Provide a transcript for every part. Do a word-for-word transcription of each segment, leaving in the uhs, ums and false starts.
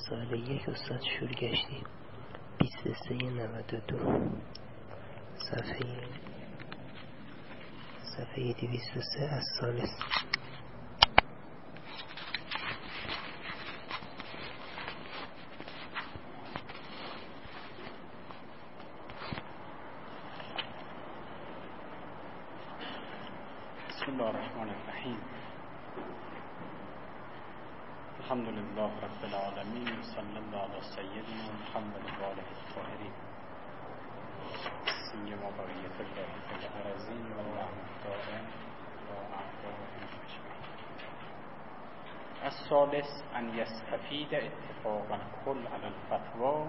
مسائل یک استاد شروع گشتیم. بیست و سه نود و دو صفحه صفحه دویست و سه از ثالث. بسم الله الرحمن الرحیم. الحمد لله رب العالمین و صلی الله علی سیدنا محمد و آله الطاهرین سیما بقیة الله فی الارضین و رحمت دائم و اعدائهم اجمعین. الثالث ان یستفید اتفاق الکل علی الفتوی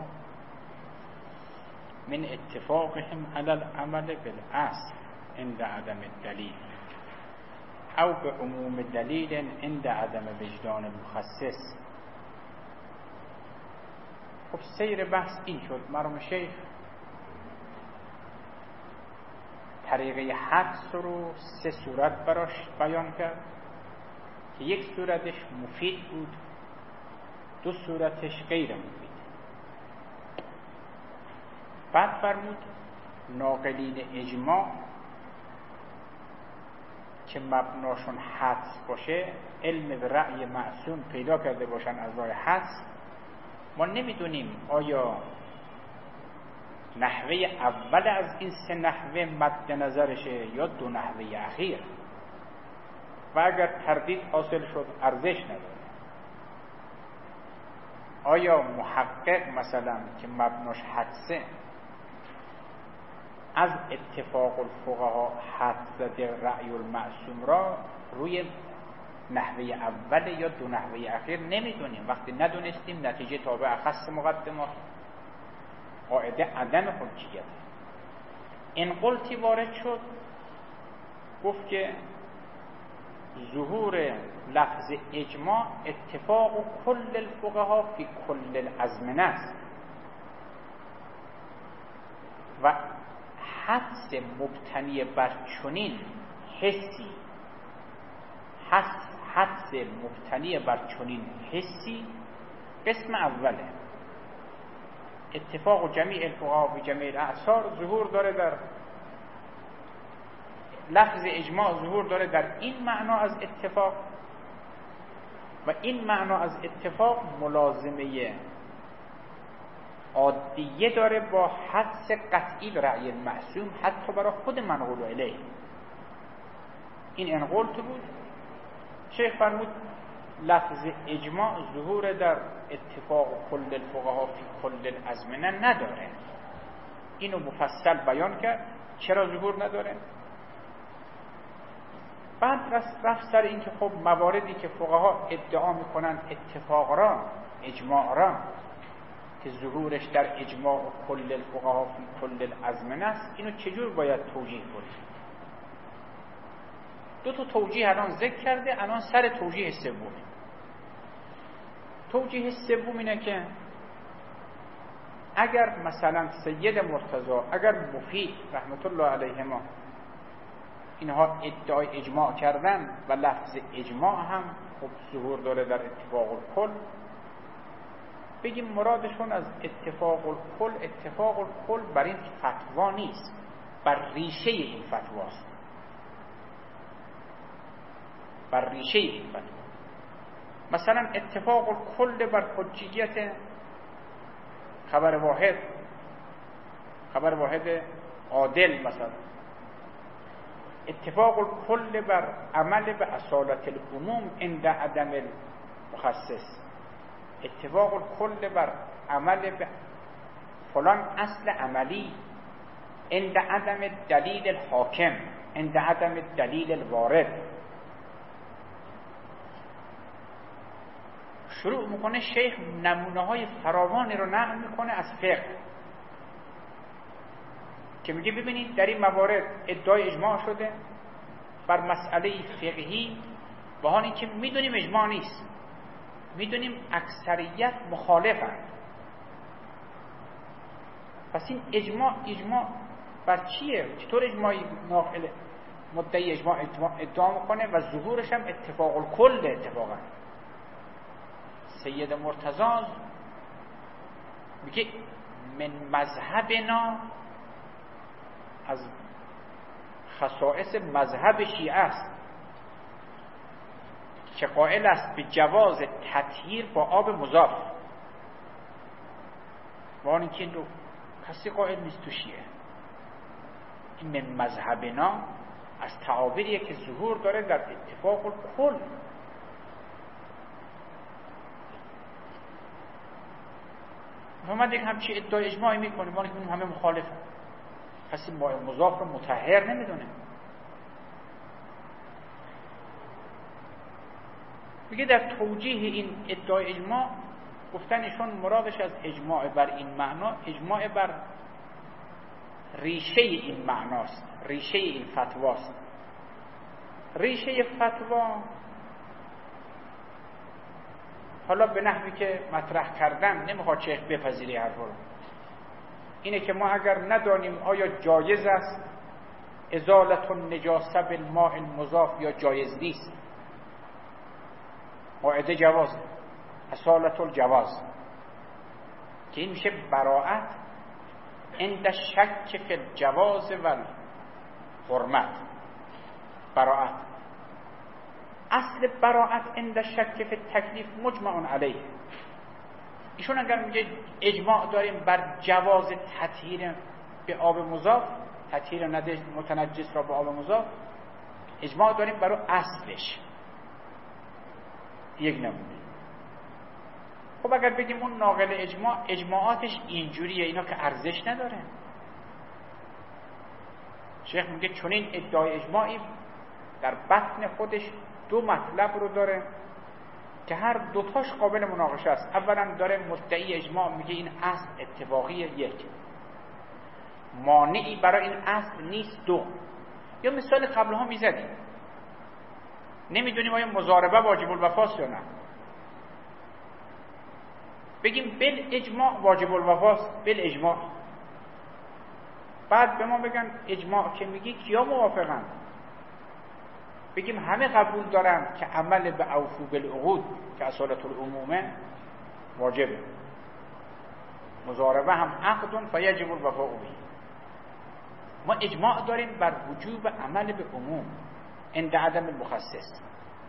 من اتفاقهم علی العمل بالاصل عند عدم الدلیل او به عموم دلیل عند عدم وجدان المخصص. خب سیر بحث این شد. مرحوم شیخ طریقه حدس رو سه صورت براش بیان کرد که یک صورتش مفید بود، دو صورتش غیر مفید. بعد فرمود ناقلین اجماع که مبناشون حدس باشه، علم به رأی معصوم پیدا کرده باشن از راه حدس، ما نمیدونیم آیا نحوه اول از این سه نحوه مد نظرشه یا دو نحوه اخیر، و اگر تردید حاصل شد ارزش نداره. آیا محقق مثلا که مبناش حدسه از اتفاق الفقها حد زده رأی المعصوم را روی نحوه اول یا دو نحوه اخیر؟ نمیدونیم. وقتی ندونستیم نتیجه تابع اخص مقدمات، قاعده عدم حجیت. این قلتی وارد شد، گفت که ظهور لفظ اجماع اتفاق کل الفقها فی کل الازمنه است و حدس مبتنی بر چنین حسی حدس مبتنی بر چنین حسی قسم اوله. اتفاق جمیع الفقها و جمیع الاعصار ظهور داره، در لفظ اجماع ظهور داره در این معنا از اتفاق، و این معنا از اتفاق ملازمه عادیه داره با حدس قطعی به رأی المعصوم حتی برای خود منقول الیه. این انقلت بود. شیخ فرمود لفظ اجماع ظهور در اتفاق کل الفقها فی کل الازمنه نداره. اینو مفصل بیان کرد چرا ظهور نداره. بعد رفت سر این که خب مواردی که فقها ادعا میکنن اتفاق را، اجماع را، که ظهورش در اجماع و کل الفقها فی کل الازمنه است، اینو چجور باید توجیه کنیم؟ دو تا توجیه الان ذکر کرده، الان سر توجیه سوم. توجیه سوم اینه که اگر مثلا سید مرتضی، اگر مفید رحمت الله علیهما اینها ادعای اجماع کردن و لفظ اجماع هم خب ظهور داره در اتفاق الکل، بگیم مرادشون از اتفاق الکل، اتفاق الکل بر این فتوا نیست، بر ریشه این فتواست، بر ریشه این فتوا. مثلا اتفاق الکل بر حجیت خبر واحد، خبر واحد عادل، مثلا اتفاق الکل بر عمل به اصالت العموم عند عدم المخصص، اتفاق الکل بر عمل به فلان اصل عملی عند عدم دلیل الحاکم، عند عدم دلیل الوارد. شروع میکنه شیخ نمونه های فراوانی رو نقل میکنه از فقه که میگه ببینید در این موارد ادعای اجماع شده بر مسئله فقهی، با حالی که میدونیم اجماع نیست، میدونیم اکثریت مخالفند. پس این اجماع اجماع بر چیه؟ چطور اجماعی ناقل مدعی اجماع ادعا میکنه و ظهورش هم اتفاق الکل اتفاقا؟ سید مرتضی میگه من مذهبنا، از خصائص مذهب شیعه است که قائل است به جواز تطهیر با آب مضاف. وان اینکه این رو کسی قائل نیست تو شیعه. این من مذهبنا از تعابیریه که ظهور داره در اتفاق الکل. محمد یک همچی ادعای اجماعی میکنه، ما که همه مخالفه. کسی ماء مضاف رو مطهر نمیدونه. میگه در توجیه این ادعای اجماع گفتن ایشون مرادش از اجماع بر این معنا اجماع بر ریشه این معناست، ریشه این فتواست. ریشه فتوا حالا به نحوی که مطرح کردن نمیخواد چه بپذیری حرف رو، اینه که ما اگر ندانیم آیا جایز است ازالت النجاسه بالماء المضاف یا جایز نیست، قاعده جوازه، اصالت الجواز، که این میشه براءت عند شک فی الجواز و الحرمت. براءت اصل براءت عند شک فی التکلیف مجمع علیه. ایشون اگر میگه اجماع داریم بر جواز تطهیر به آب مضاف، تطهیر متنجس را به آب مضاف، اجماع داریم برای اصلش. یک نمونه. خب اگر بگیم اون ناقل اجماع اجماعاتش اینجوریه، اینا که ارزش نداره. شیخ میگه چون این ادعای اجماعی در بطن خودش دو مطلب رو داره که هر دوتاش قابل مناقشه است. اولا داره مدعی اجماع میگه این اصل اتفاقی، یک مانعی برای این اصل نیست. دو یا مثال قبلها میزدیم، نمیدونیم آیا مضاربه واجب الوفاست یا نه، بگیم بل اجماع واجب الوفاست، بل اجماع، بعد به ما بگن اجماع که میگی کیا موافقن، بگیم همه قبول دارن که عمل به اوفو بالعقود که اصالت العمومه واجبه، مضاربه هم عقد فیجب الوفاء به. ما اجماع داریم بر وجوب عمل به عموم عند عدم المخصص.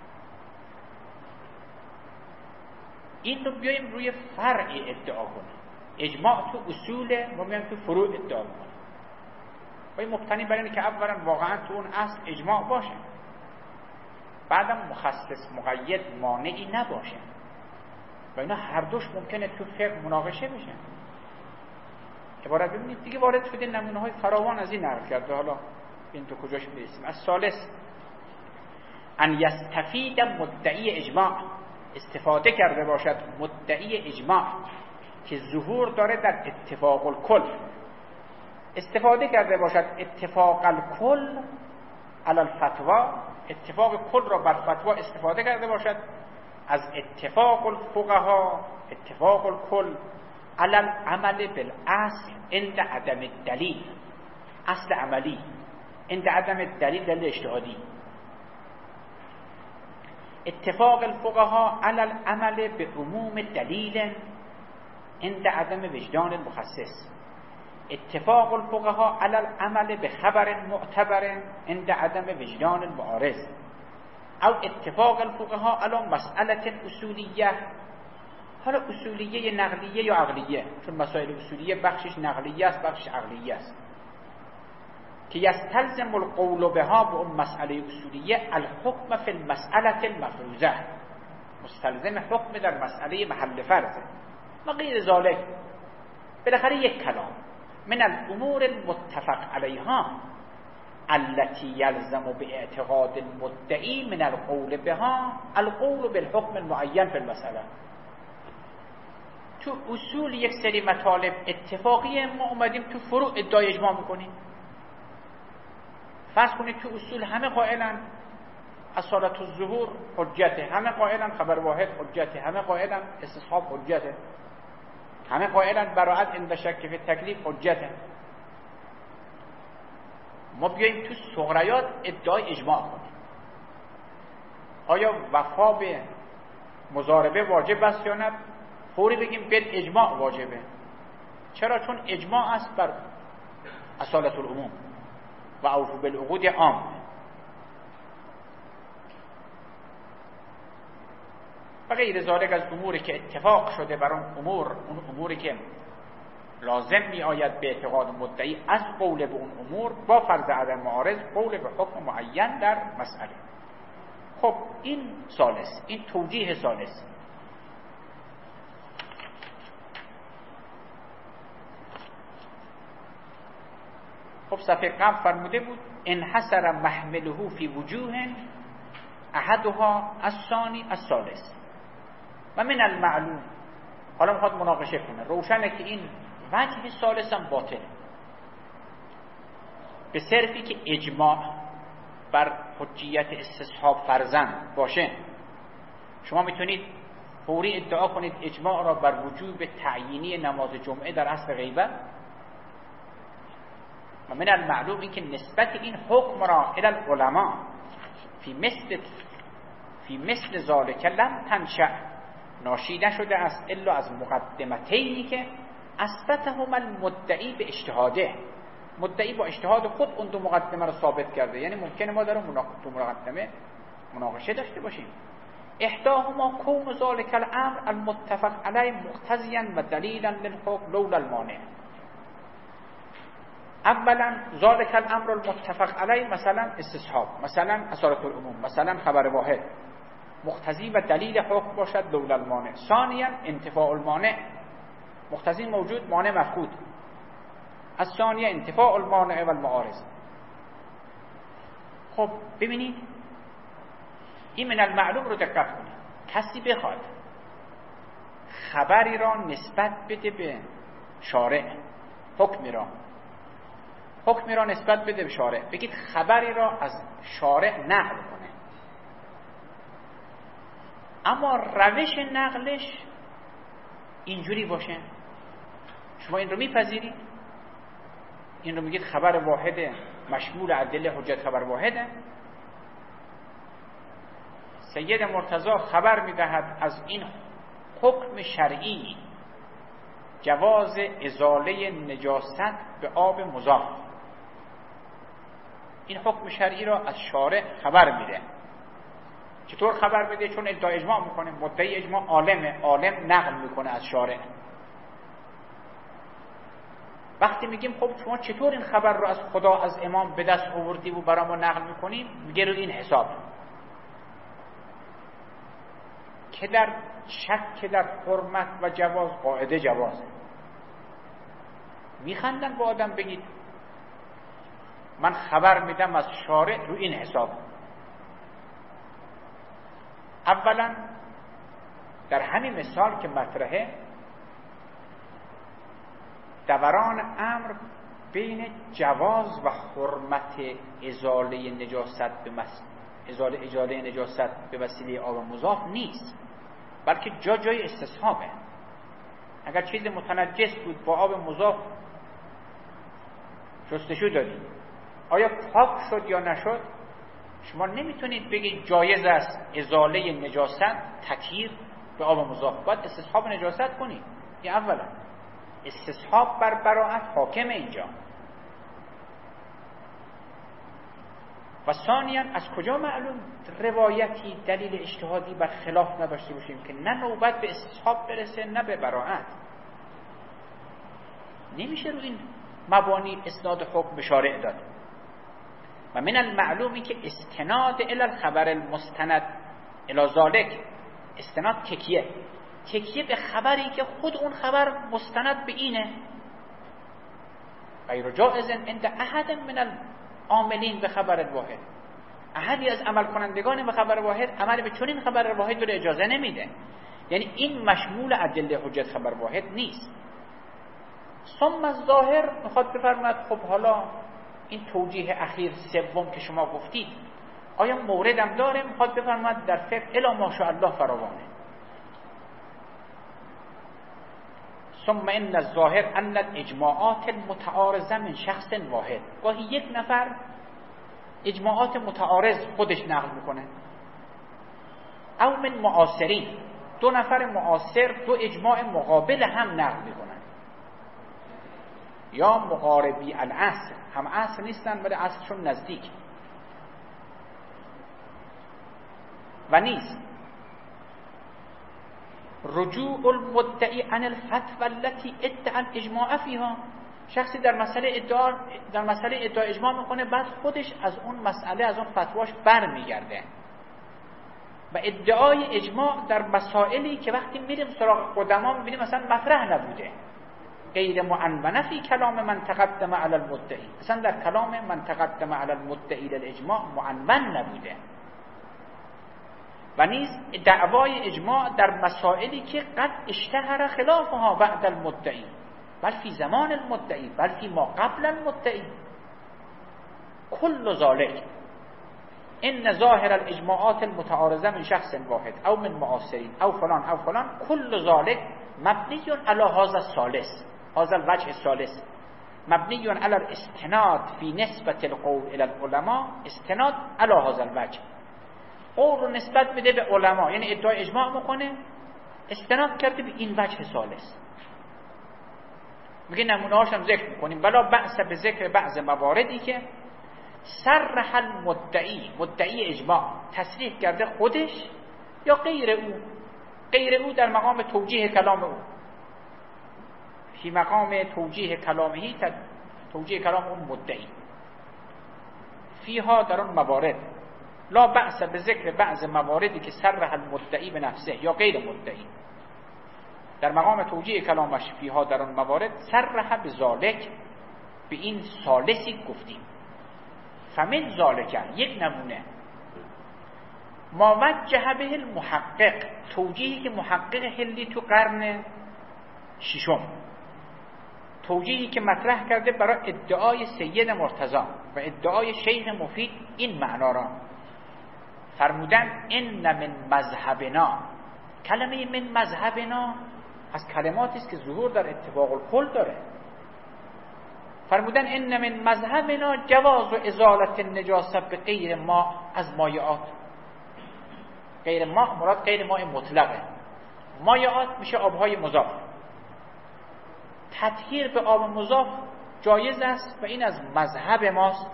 این رو بیاییم روی فرع ادعا کنیم. اجماع تو اصول، ما میایم تو فروع ادعا کنیم. باید مبتنی بر اینه که اولا واقعا تو اون اصل اجماع باشه، بعدم مخصص مقید مانعی نباشه، و اینا هر دوش ممکنه تو فقه مناقشه بشه. عبارت ببینید دیگه وارد شده نمونه های فراوان از این نقل کرده. حالا این تو کجاش برسیم. از ثالث ان یستفید مدعی اجماع، استفاده کرده باشد مدعی اجماع که ظهور داره در اتفاق الکل، استفاده کرده باشد اتفاق الکل علی الفتوا، اتفاق کل را بر فتوا استفاده کرده باشد، از اتفاق الفقها، اتفاق الکل علی العمل بالاصل عند عدم الدلیل، اصل عملی عند عدم الدلیل، دلیل اجتهادی. اتفاق الفقها علی العمل به عموم دلیل عند عدم وجدان المخصص، اتفاق الفقها علی العمل به خبر معتبر عند عدم وجدان المعارض، او اتفاق الفقها علی مسئله اصولیه. حالا اصولیه نقلیه یا عقلیه، چون مسائل اصولیه بخشش نقلیه است بخشش عقلیه است، که یستلزم القول بها به اون مسئله اصولیه الحکم فی المسئله المفروضه، مستلزم حکم در مسئله محل فرضه و غیر ذالک. بالاخره یک کلام من الامور المتفق علیها التي یلزم باعتقاد المدعی من القول بها القول بالحکم المعین فی المسئله. تو اصول یک سری مطالب اتفاقی، ما اومدیم تو فروع ادعای اجماع میکنیم. فرض کنید تو اصول همه قائلن اصالت الظهور حجته، همه قائلن خبر واحد حجته، همه قائلن استصحاب حجته، همه قائلن براءت عند شک فی تکلیف حجته. ما بیاییم تو صغریات ادعای اجماع کنیم. آیا وفا به مضاربه واجب است یا نه؟ فوری بگیم به اجماع واجبه. چرا؟ چون اجماع است بر اصالت العموم و اوفوا بالعقود عام. و غیر ذالک از اموری که اتفاق شده بر اون امور، اون اموری که لازم می آید به اعتقاد مدعی از قول به اون امور با فرض عدم معارض قول به حکم معین در مسئله. خب این ثالث، این توجیه ثالث. خب صفحه قبل فرموده بود انحصر محمله فی وجوه احدها الثانی الثالث و من المعلوم. حالا میخواد مناقشه کنه. روشنه که این وجه ثالث هم باطله، به صرفی که اجماع بر حجیت استصحاب فرضاً باشه. شما میتونید فوری ادعا کنید اجماع را بر وجوب تعیینی نماز جمعه در عصر غیبت. و من المعلوم این که نسبت این حکم را الی العلماء فی مثل فی مثل ذالک لم تنشأ، ناشی نشده است الا از مقدمتینی که اثبتهما المدعی به اجتهاده. مدعی با اجتهاد خود اون دو مقدمه رو ثابت کرده. یعنی ممکنه ما در اون دو مقدمه مناقشه داشته باشیم. احداهما کون ذالک الامر المتفق علیه مقتضیا و دلیلا للحکم لولا المانع. اولا ذالک الامر المتفق علیه مثلا استصحاب، مثلا اصالت العموم، مثلا خبر واحد، مقتضی و دلیل حکم باشد لولا المانع. ثانیا انتفاع المانع، مقتضی موجود مانع مفقود. از ثانیه انتفاع المانع و المعارض. خب ببینید این من المعلوم رو دقت کنید. کسی بخواد خبری را نسبت بده به شارع، حکمی را حکمی را نسبت بده به شارع، بگید خبری را از شارع نقل کنه، اما روش نقلش اینجوری باشه. شما این رو میپذیرید؟ این رو میگید خبر واحده مشمول ادله حجت خبر واحده؟ سید مرتضی خبر میدهد از این حکم شرعی جواز ازاله نجاست به آب مضاف. این حکم شرعی را از شارع خبر میده. چطور خبر بده؟ چون ادعا اجماع میکنه، مدعی اجماع عالمه، عالم نقل میکنه از شارع. وقتی میگیم خب شما چطور این خبر رو از خدا از امام به دست آوردی و برامو نقل میکنیم، میگه رو این حساب که در شک که در حرمت و جواز قاعده جوازه. میخندن با آدم بگید من خبر میدم از شارع رو این حساب. اولا در همین مثال که مطرحه دوران امر بین جواز و حرمت ازاله نجاست به مس... ازاله ازاله نجاست به وسیله آب مضاف نیست، بلکه جا جای استصحابه. اگر چیز متنجس بود با آب مضاف شستشو دادید، آیا پاک شد یا نشد؟ شما نمیتونید بگید جایز است ازاله نجاست تطهیر به آب مضاف، باید استصحاب نجاست کنید. این اولا استصحاب بر براءت حاکم اینجا. و ثانیا از کجا معلوم روایتی دلیل اجتهادی بر خلاف نداشته باشیم که نه نوبت به استصحاب برسه نه به براءت؟ نمیشه رو این مبانی اسناد حکم به شارع داد. و من المعلومی که استناد الی الخبر المستند الی ذالک، استناد تکیه تکیه به خبری که خود اون خبر مستند به اینه، غیر جائز عند احد من العاملین به خبر الواحد. احدی از عمل کنندگان به خبر واحد عمل به چنین خبر واحد رو اجازه نمیده. یعنی این مشمول ادله حجت خبر واحد نیست. ثم الظاهر میخواد بفرماید خب حالا این توجیه اخیر سوم که شما گفتید آیا موردم داره؟ میخواد بفرماید در فقه الا ماشاءالله فراوانه. ثم ان الظاهر ان الاجماعات المتعارضه من شخص واحد. گاهی یک نفر اجماعات متعارض خودش نقل میکنه، او من معاصرین، دو نفر معاصر دو اجماع مقابل هم نقل میکنن. یا مقاربی الاصل، هم اصل نیستن ولی اصلشون نزدیک و نیست. رجوع المدعی عن الفتوى التي ادعى الاجماع فيها، شخصی در مسئله ادعا در مسئله ادعا اجماع میکنه، بعد خودش از اون مسئله از اون فتواش برمیگرده و ادعای اجماع در مسائلی که وقتی میریم سراغ قدما میبینیم مثلا مطرح نبوده، غیر معنونه فی کلام من تقدم علی المدعی، مثلا در کلام من تقدم علی المدعی للاجماع معنون نبوده. و نیز دعوای اجماع در مسائلی که قد اشتهر خلافها بعد المدعی بل فی زمان المدعی بل فی ما قبل المدعی. کل ذالک ان ظاهر الاجماعات المتعارضه من شخص واحد او من معاصرین او فلان او فلان، کل ذالک مبنی علی هذا الثالث، هذا الوجه الثالث مبنی علی الاستناد فی نسبت القول الى العلماء، استناد علی هذا الوجه، قول رو نسبت میده به علما، یعنی ادعای اجماع میکنه استناد کرده به این وجه ثالث. میگه نمونه هاشم ذکر میکنیم، بلا بأس به ذکر بعض مواردی که صرح المدعی، مدعی اجماع تصریح کرده خودش یا غیر او، غیر او در مقام توجیه کلام او، فی مقام توجیه کلامهی، توجیه کلام اون مدعی، فیها در اون موارد، لا بأس به ذکر بعض مواردی که صرح المدعی به نفسه یا غیر مدعی در مقام توجیه کلامش فیها در اون موارد صرح به ذالک، به این ثالثی گفتیم. فمن ذالک، یک نمونه، ما وجه به المحقق، توجیهی که محقق هندی تو قرن ششم، توجیهی که مطرح کرده برای ادعای سید مرتضی و ادعای شیخ مفید این معنا را فرمودن ان من مذهبنا. کلمه من مذهبنا از کلماتی است که ظهور در اتفاق الکل داره. فرمودن ان من مذهبنا جواز و ازالت النجاسه به غیر ماء از مایعات. غیر ماء مراد غیر ماء مطلقه، مایعات میشه آبهای مضاف. تطهیر به آب مضاف جایز است و این از مذهب ماست.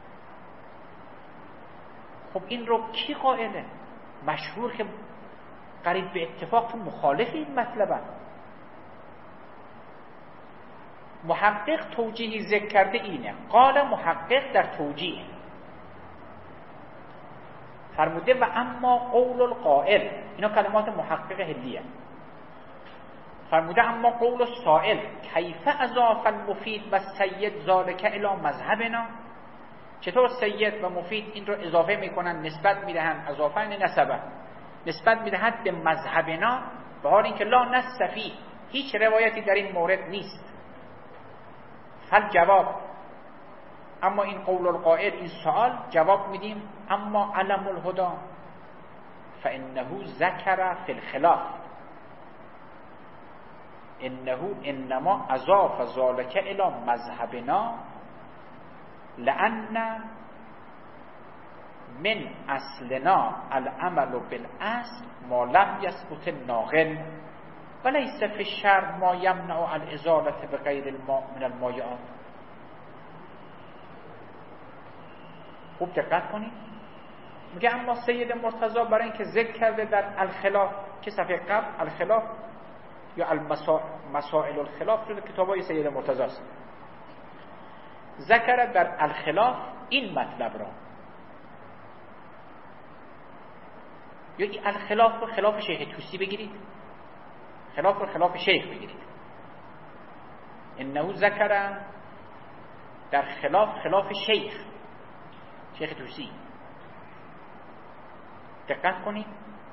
خب این رو کی قائله؟ مشهور که قریب به اتفاق تو مخالف این مطلبه. محقق توجیهی ذکر کرده اینه، قال محقق در توجیه فرموده و اما قول القائل، اینا کلمات محقق هلیه، فرموده اما قول السائل کیف اضاف المفید و سید ذالک الی مذهبنا، چطور سید و مفید این رو اضافه میکنن، نسبت میدهن، اضافه این نسبه نسبت میدهند به مذهبنا، به حال اینکه لا نص فیه، هیچ روایتی در این مورد نیست. فل جواب، اما این قول القائل، این سوال جواب میدیم، اما علم الهدى فانه ذکر فی الخلاف انه انما اضاف ذلك الی مذهبنا لان من اصلنا العمل بالاصل ما لم يثبت الناقل وليس في الشرع ما يمنع الازاله بغیر الماء من المایعات. خوب دقت کنید، میگه اما سید مرتضی برای اینکه ذکر کرده در الخلاف که صفحه قبل الخلاف یا مسائل الخلاف جز کتابای سید مرتضی است، ذکر در الخلاف این مطلب را، یا این الخلاف رو خلاف شیخ توسی بگیرید، خلاف رو خلاف شیخ بگیرید. انه ذکر در خلاف خلاف شیخ شیخ توسی. دقت کنید،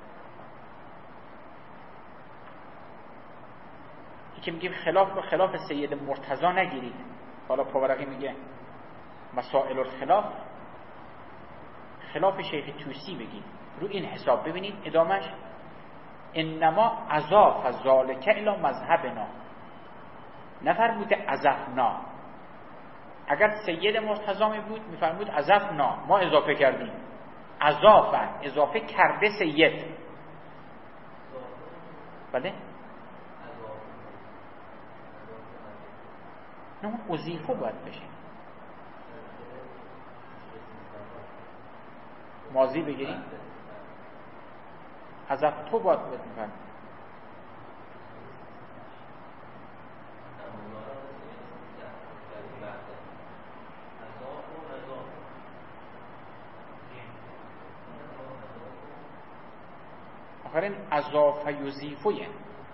این که میگیم خلاف رو خلاف سید مرتضی نگیرید، حالا پاورقی میگه مسائل الخلاف خلاف شیخ توسی بگید، رو این حساب ببینید ادامش انما اضاف ذالک الی مذهبنا، نفرموده اضفنا. اگر سید مرتضی بود میفرمود اضفنا، ما اضافه کردیم، اضافه اضافه کرده سید. بله نه اون اضیفه باید بشه. ماضی بگیری حذف تو باید بگیری. آخرین اضاف یضیفه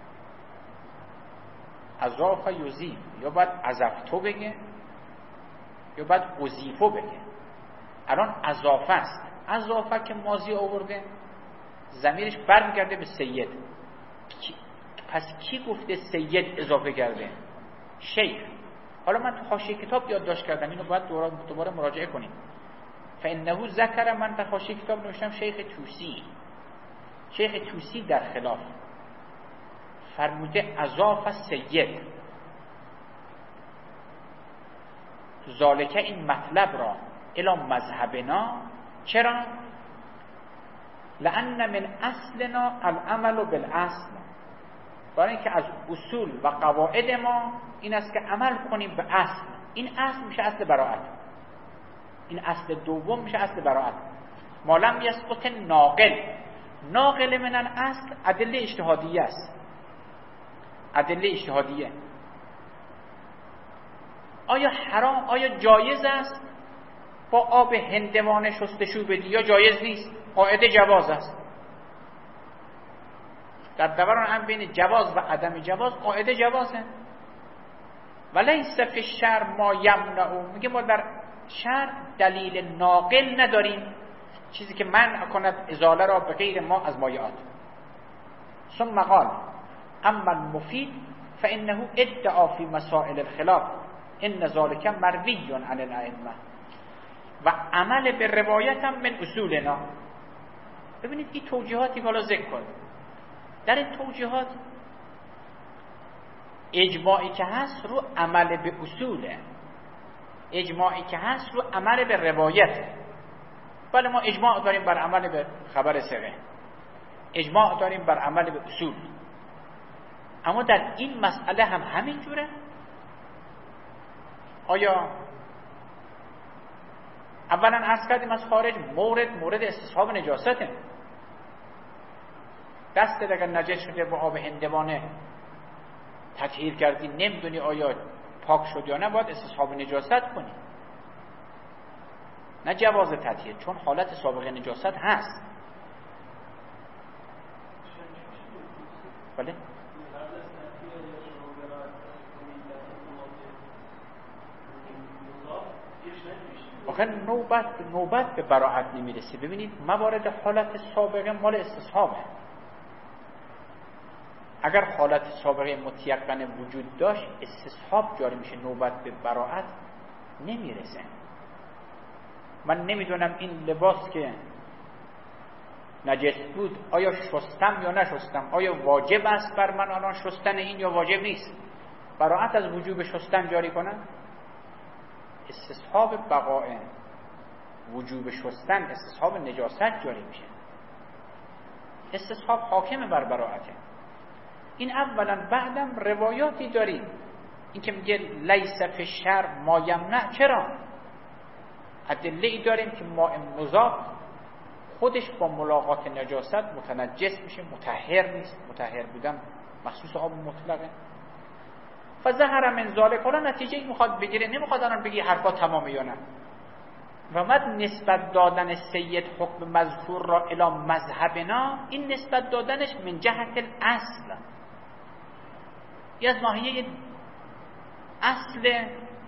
اضاف یضیف یا باید اضفتو بگه یا باید اضیفو بگه. الان اضافه است. اضافه که ماضی آورده ضمیرش برمیگرده به سید. پس کی گفته سید اضافه کرده؟ شیخ. حالا من تو حاشیه کتاب یادداشت کردم، اینو باید دوباره دوباره مراجعه کنیم. فانه ذکر، من در حاشیه کتاب نوشتم شیخ توسی. شیخ توسی در خلاف فرموده اضاف سید ذالکه، این مطلب را الی مذهبنا. چرا؟ لأن من اصلنا العمل بالاصل، برای اینکه از اصول و قواعد ما این است که عمل کنیم به اصل. این اصل میشه اصل براءت، این اصل دوم میشه اصل براءت. ما لم یسقط ناقل، ناقل من الاصل ادله اجتهادیه است، ادله اجتهادیه. آیا حرام، آیا جایز است با آب هندوانه شستشو بدی یا جایز نیست؟ قاعده جواز است. در دوران هم بین جواز و عدم جواز قاعده جوازه. ولیس فی الشرع ما یمنع، میگه ما در شرع دلیل ناقل نداریم، چیزی که منع کند ازاله را به غیر ما از مایعات. ثم قال اما المفید فانه ادعا فی مسائل الخلاف ان ذلک مروی عن الائمه و عمل به روایت هم من اصولنا. ببینید این توجیهاتی که حالا ذکر کنید، در این توجیهات اجماعی که هست رو عمل به اصوله، اجماعی که هست رو عمل به روایته. بله ما اجماع داریم بر عمل به خبر ثقه، اجماع داریم بر عمل به اصول، اما در این مسئله هم همین جوره؟ آیا اولا عرض کردیم از خارج مورد مورد استصحاب نجاسته. دست اگر نجس شده با آب هندوانه تطهیر کردی نمیدونی آیا پاک شد یا نه، باید استصحاب نجاست کنی، نه جواز تطهیر، چون حالت سابقه نجاست هست. بله آخه نوبت نوبت به براعت نمیرسه. ببینید موارد حالت سابقه مال استصحابه. اگر حالت سابقه متیقن وجود داشت استصحاب جاری میشه، نوبت به براعت نمیرسه. من نمیدونم این لباس که نجس بود آیا شستم یا نشستم، آیا واجب است بر من الان شستن این یا واجب نیست؟ براعت از وجوب شستن جاری کنم؟ استصحاب بقاء وجوب شستن، استصحاب نجاست جاری میشه. استصحاب حاکم بر براعته. این اولا. بعدم روایاتی داریم این که میگه لیس فی الشرع ما یمنع. چرا؟ ادله ای داریم که ماء مضاف خودش با ملاقات نجاست متنجس میشه، مطهر نیست. مطهر بودن مخصوص آب مطلقه. فظهر من ذلک، حالا نتیجه این میخواد بگیره، نمیخواد الان بگی حرفا تمامه یا نه. و مد نسبت دادن سید حکم مذکور را الی مذهبنا، این نسبت دادنش من جهت الاصل، یه از ناحیه اصل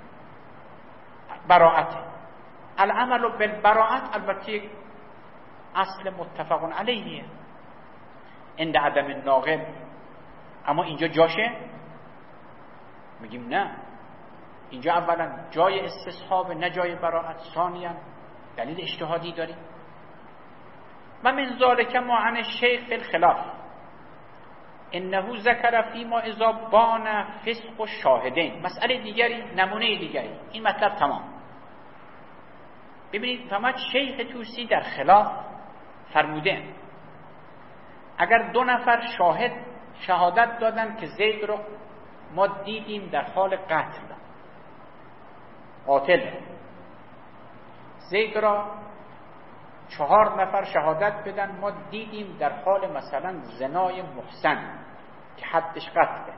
براعت. العمل بالبراعت البته اصل متفق علیه عند عدم الناقل، اما اینجا جاشه؟ میگیم نه، اینجا اولا جای استصحاب نه جای براعت، ثانیا دلیل اجتهادی داریم. و من ذالک ما عن الشیخ فی الخلاف انه ذکر فیما اذا بان فسق و شاهدین. مسئله دیگری، نمونه دیگری، این مطلب تمام. ببینید فهمت شیخ توسی در خلاف فرموده اگر دو نفر شاهد شهادت دادن که زید رو ما دیدیم در حال قتل، قاتل. زید را چهار نفر شهادت بدن، ما دیدیم در حال مثلا زنای محسن که حدش قتله،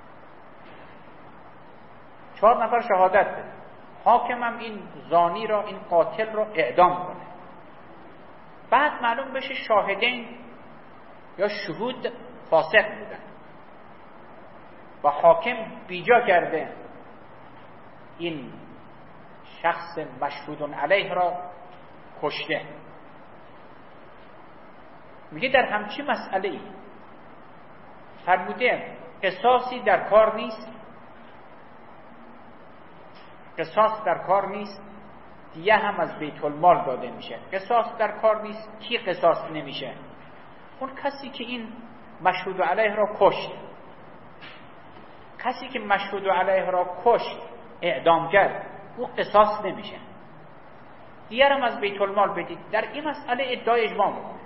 چهار نفر شهادت بدن، حاکم هم این زانی را، این قاتل را اعدام کنه. بعد معلوم بشه شاهدین یا شهود فاسق بودن و حاکم بیجا کرده این شخص مشهود علیه را کشته. میگه در همچی مسئله ای فرموده قصاصی در کار نیست، قصاص در کار نیست، دیه هم از بیت المال داده میشه. قصاص در کار نیست، کی قصاص نمیشه؟ اون کسی که این مشهود علیه را کشت. کسی که مشهود علیه را کشت، اعدام کرد، او قصاص نمیشه. دیگر هم از بیت المال بدید. در این مسئله ادعای اجماع میکنه.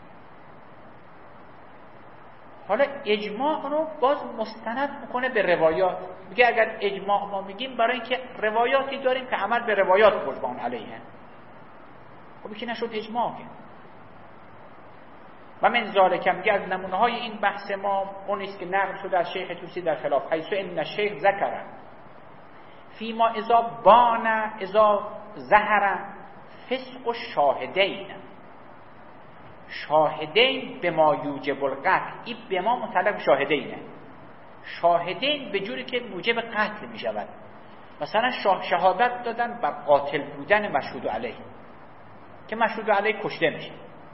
حالا اجماع رو باز مستند میکنه به روایات. میگه اگر اجماع ما میگیم برای اینکه روایاتی داریم که عمل به روایات مجمع علیه. خب که نشد اجماع که. و من ذالک، میگه از نمونه های این بحث ما اون است که نقل شده از شیخ طوسی در خلاف حیث ان الشیخ ذکر فیما اذا بان اذا ظهر فسق و شاهدین. شاهدین به ما یوجب القتل، این به ما متعلق شاهدینه. شاهدین به جوری که موجب قتل می شود. مثلا شهادت دادن بر قاتل بودن مشهود علیه که مشهود علیه کشته میشه،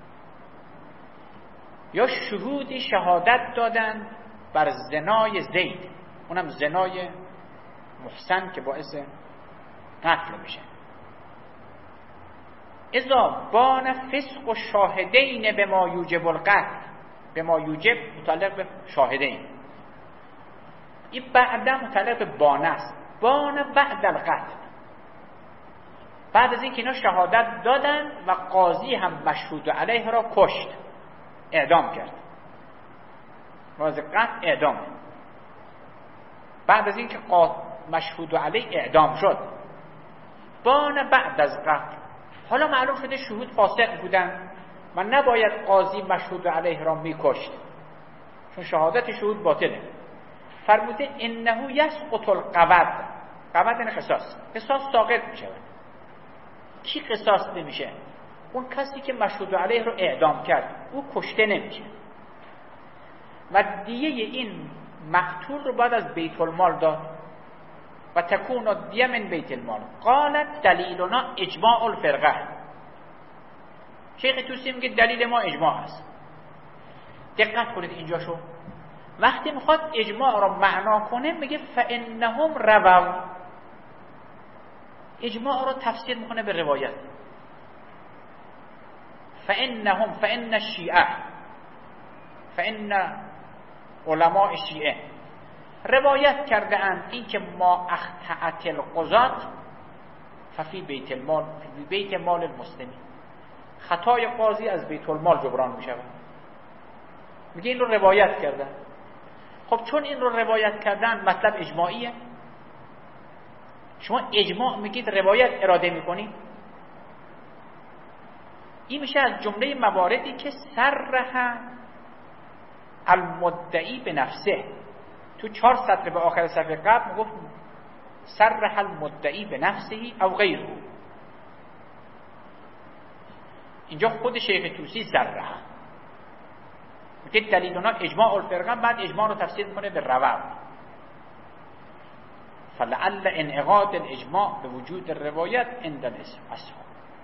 یا شهودی شهادت دادن بر زنای زید، اونم زنای محسن که باعث قتل میشه. اذا بان فسق و شاهدین به ما یوجب القتل، به ما یوجب متعلق به شاهدین، این بعدا متعلق به بانه است. بان بعد القتل، بعد از اینکه اینا شهادت دادن و قاضی هم مشهود علیه را کشت، اعدام کرد، واضح قتل اعدام. بعد از اینکه مشهود علیه اعدام شد، بان بعد از قتل. حالا معلوم شده شهود فاسق بودن و نباید قاضی مشهود علیه را میکشت چون شهادت شهود باطله. فرموده انه یسقط القبض، قبض این قصاص، قصاص ساقط میشه. کی قصاص نمیشه؟ اون کسی که مشهود علیه رو اعدام کرد، او کشته نمیشه و دیه این مقتول رو بعد از بیت المال داد و تکون دیه من بیت المال. قالت دلیلنا اجماع الفرقه. شیخ طوسی میگه دلیل ما اجماع است. دقت کنید اینجا شو، وقتی میخواد اجماع رو معنا کنه میگه فانهم رووا، اجماع رو تفسیر میکنه به روایت. فانهم فان الشیعه فان علماء شیعه روایت کرده اند این که ما اخطأت القضات ففی بیت المال، فی بیت مال المسلمین، خطای قاضی از بیت المال جبران می شود. میگه این رو روایت کردن. خب چون این رو روایت کردن مطلب اجماعیه. شما اجماع میگید روایت اراده میکنید، این میشه از جمله مواردی که صرح المدعی به نفسه. تو چهار سطر به آخر صفحه قبل میگفت صرح المدعی به نفسه او غیره، اینجا خود شیخ طوسی صرح میگه دلیلنا اجماع الفرقه، بعد اجماع رو تفسیر میکنه به رواب. فلعل انعقاد الاجماع به وجود الروایت عند الاصحاب.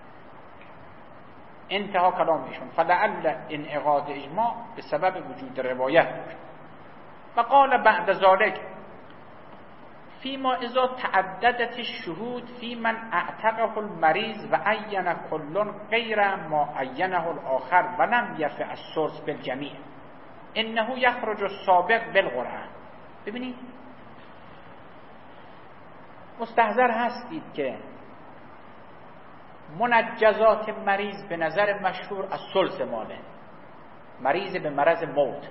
انتها کلام ایشون فلعل انعقاد اجماع به سبب وجود روایت. و قال بعد ذلك فيما اذا تعددت الشهود في من اعتقه المريض و عين كل غير ما عينه الاخر و لم يفع الثلث بالجميع انه يخرج السابق بالقرعه. ببینید مستحضر هستید که منجزات مریض به نظر مشهور از ثلث ماله. مریض به مرض موت،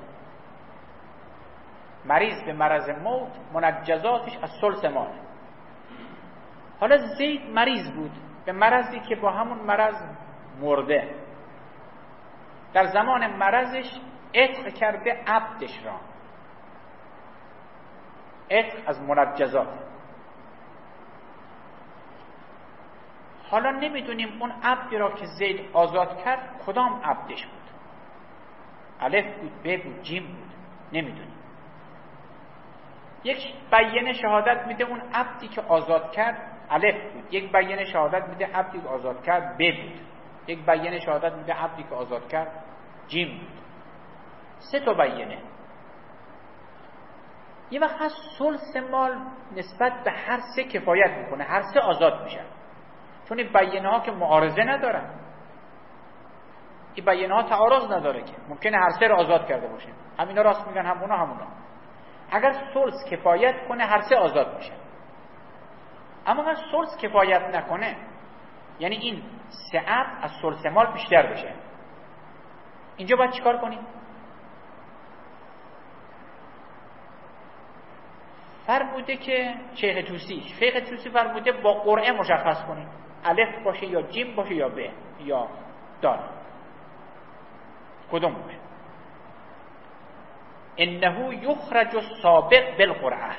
مریض به مرض موت منجزاتش از ثلث ماله. حالا زید مریض بود به مرضی که با همون مرض مرده. در زمان مرضش عتق کرده عبدش را. عتق از منجزات. حالا نمیدونیم اون عبدی را که زید آزاد کرد کدام عبدش بود. الف بود، ب بود، جیم بود، نمیدونیم. یک بیانیه شهادت میده اون عبدی که آزاد کرد الف بود. یک بیانیه شهادت میده عبدی که آزاد کرد ب بود. یک بیانیه شهادت میده عبدی که آزاد کرد جیم بود. سه تا بیانیه. یه وقت هست ثلث مال نسبت به هر سه کفایت میکنه، هر سه آزاد میشن، چون این بیانیه ها که معارضه ندارن، این بیانیه ها تعارض نداره که ممکنه هر سه رو آزاد کرده باشه، همینا راست میگن هم اونا همونا. اگر ثلث کفایت کنه هر سه آزاد میشن. اما اگر ثلث کفایت نکنه، یعنی این سه عبد از ثلث مال بیشتر بشه، اینجا باید چیکار کنیم؟ فرموده که شیخ توسی شیخ توسی فرموده با قرعه مشخص کنیم، الف باشه یا جیم باشه یا ب یا دال، کدوم باشه. انه یخرج السابق بالقرعه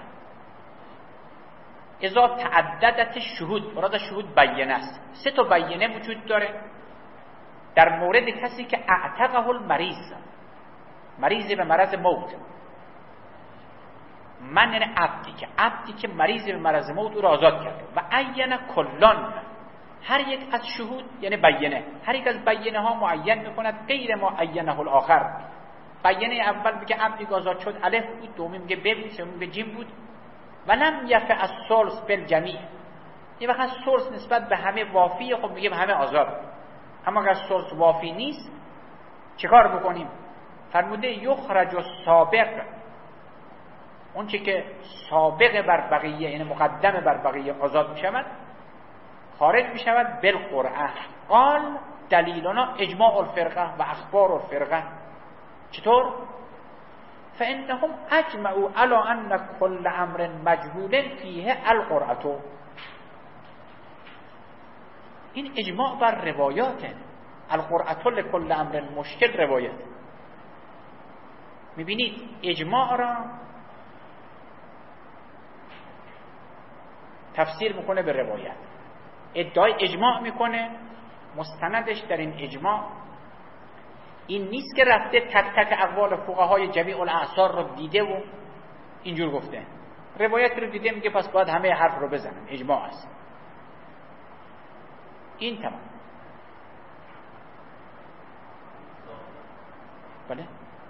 اذا تعددت شهود. مراد شهود بیانه است. سه تا بیانه وجود داره در مورد کسی که اعتقه المریض، مریض به مرض موت. من یعنی عبدی که عبدی که مریض به مرض موت او را آزاد کرده. و عین کلان، هر یک از شهود یعنی بیانه، هر یک از بیانه ها معین میکند غیر ما عینه الاخر. بیانه اول میگه عبدی که آزاد شد الف بود، دومی میگه ب بود، سومی میگه جیم بود. و لم یفع الثلث بالجمیع. این وقت ثلث نسبت به همه وافی، خب میگیم همه آزاد. اما اگر ثلث وافی نیست چه کار بکنیم؟ فرموده یخرج السابق، اون چی که سابق بر بقیه یعنی مقدم بر بقیه آزاد میشود، خارج میشود بالقرعه. قال دلیلنا اجماع الفرقه و اخبار الفرقه. چطور؟ فانهم اجمعوا على ان كل امر مجهول فیه القرعه. این اجماع بر روایاته. القرعه لكل امر مشکل روایت. میبینید اجماع را تفسیر میکنه به روایت، ادعای اجماع میکنه، مستندش در این اجماع این نیست که رفته تک تک اقوال فقهای جمیع الاعصار رو دیده و اینجور گفته. روایت رو دیده میگه پس باید همه حرف رو بزنن، اجماع است. این تمام. بله؟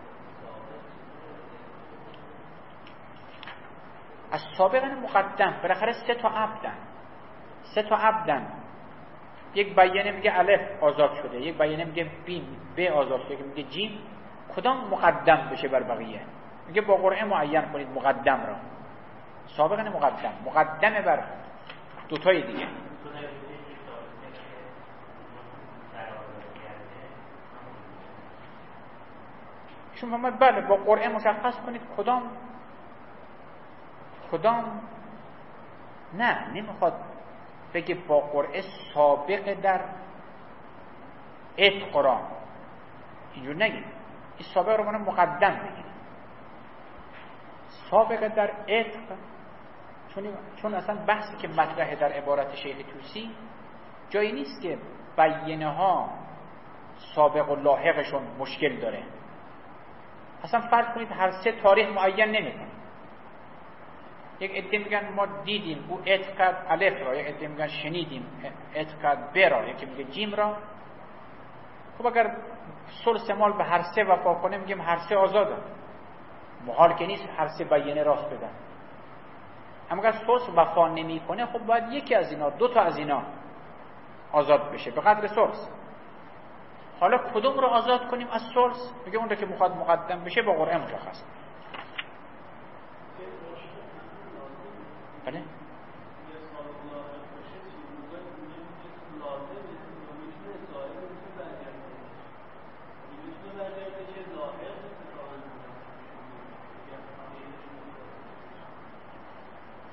از سابق مقدم، بالاخره سه تا عبدن سه تا عبدن یک بیانیه میگه الف آزاد شده، یک بیانیه میگه بیم ب آزاد شده، یک میگه جیم. کدام مقدم بشه بر بقیه؟ میگه با قرعه معین کنید مقدم را. سابق مقدم مقدم بر دوتای دیگه. شما محمد بله با قرعه مشخص کنید کدام کدام نه نمیخواد بگه با قرعه سابق در عتق را، اینجور نگید. این سابق رو من مقدم بگید. سابق در عتق چون چون اصلا بحثی که مطرحه در عبارت شیخ توسی جایی نیست که بیانه ها سابق و لاحقشون مشکل داره. اصلا فرض کنید هر سه تاریخ معین نمیکنه. یک عده میگن ما دیدیم او عتق کرد الف را، یک عده میگن شنیدیم عتق کرد ب را، یکی میگه جیم را. خب اگر ثلث مال به هر سه وفا کنه میگیم هر سه آزاده. محال که نیست هر سه بیانه راست بدن. اما اگر ثلث وفا نمیکنه خب باید یکی از اینا، دو تا از اینا آزاد بشه به قدر ثلث. حالا کدوم رو آزاد کنیم از ثلث؟ میگه اون رو که میخواد مقدم بشه با قرعه مشخص. بله؟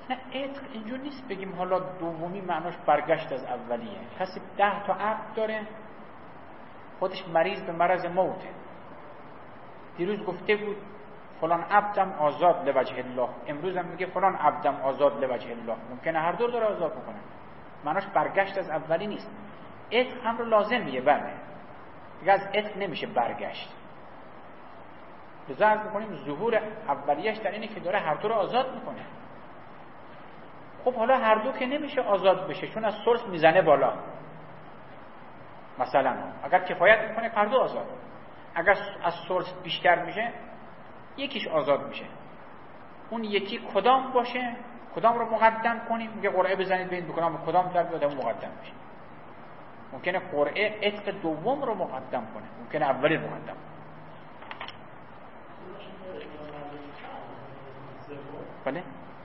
نه عتق اینجور نیست بگیم حالا دومی معناش برگشت از اولیه. کسی ده تا عبد داره، خودش مریض به مرض موته، دیروز گفته بود فلان عبدم آزاد لوجه الله، امروز هم میگه فلان عبدم آزاد لوجه الله. ممکنه هر دو داره آزاد بکنه، معناش برگشت از اولی نیست. عتق هم رو لازم میگه، بله دیگه از عتق نمیشه برگشت. لذا عرض میکنیم ظهور اولیش در اینه که داره هر دو رو آزاد میکنه. خب حالا هر دو که نمیشه آزاد بشه، چون از ثلث میزنه بالا. مثلا اگر کفایت میکنه هر دو آزاد، اگر از ثلث بیشتر میشه یکیش آزاد میشه. اون یکی کدام باشه، کدام رو مقدم کنیم؟ میگه قرعه بزنید ببینید بکنم کدام در بیاد اون مقدم میشه. ممکنه قرعه عتق دوم رو مقدم کنه، ممکنه اولی رو مقدم کنه. بله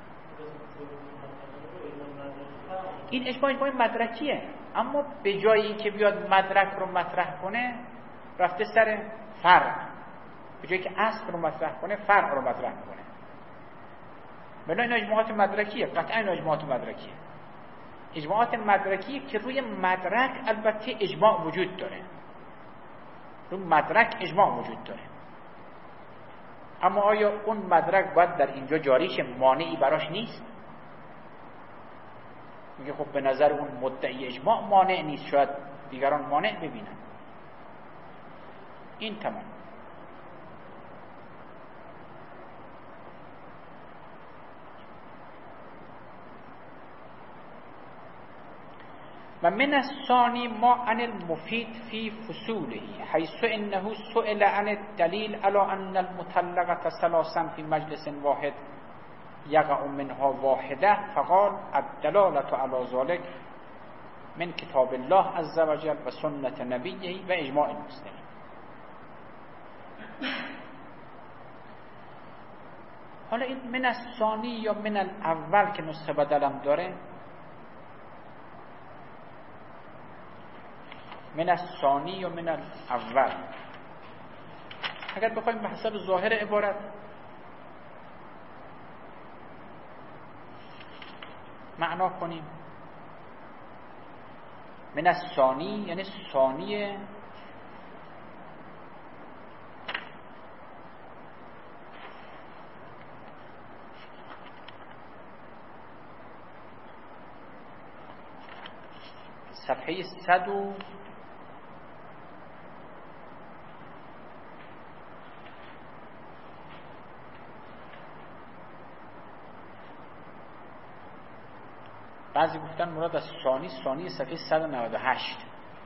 این اجماع اجماع مدرکیه، اما به جایی که بیاد مدرک رو مطرح کنه رفته سر فرع، به جایی که اصل رو مطرح کنه فرع رو مطرح کنه. بنا این اجماعات مدرکیه، قطعا این اجماعات مدرکیه، اجماعات مدرکیه که روی مدرک البته اجماع وجود داره، روی مدرک اجماع وجود داره، اما آیا اون مدرک باید در اینجا جاری شه؟ مانعی براش نیست؟ میگه خب به نظر اون مدعی اجماع مانع نیست، شاید دیگران مانع ببینن. این تمام. و من الثانی ما عن المفید فی فصوله حیث انه سئل عن الدلیل علی ان المطلقة ثلاثا فی مجلس واحد یقع منها واحده فقال الدلالة علی ذلك من کتاب الله عز وجل و سنت نبیه و اجماع المسلمین. حالا این من الثانی یا من الاول که نسخه بدلم داره، من الثانی یا من الاول، اگر بخوایم به حسب ظاهر عبارت معنا کنیم، من الثانی یعنی ثانی صفحه صد و بعضی گفتن مراد از ثانی ثانی صفحه صد و نود و هشت.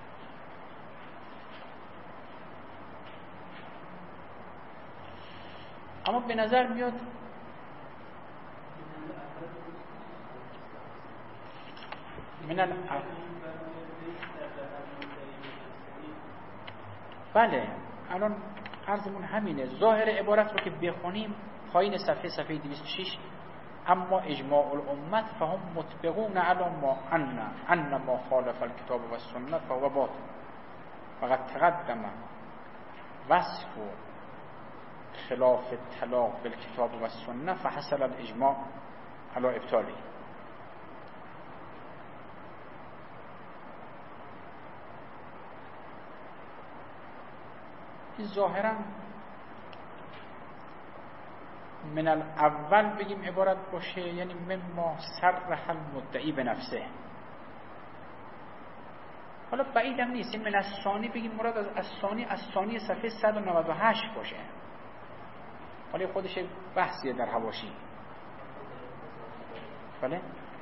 اما به نظر میاد من ال... بله الان عرضمون همینه، ظاهر عبارت رو که بخونیم پایین صفحه صفحه دویست و شش، اما اجماع الامت فهم مطبقون علی ما ان ان ما خالف الكتاب و السنه فهو باطل وقد تقدم وصف خلاف الطلاق بالكتاب و السنه فحصل الاجماع علی ابطاله. این ظاهرا من الاول بگیم عبارت باشه، یعنی مما صرح المدعی به نفسه. حالا بعیدم نیست این من الثانی بگیم مراد از الثانی از ثانی صفحه صد و نود و هشت باشه. حالا خودش بحثیه در حواشی. بله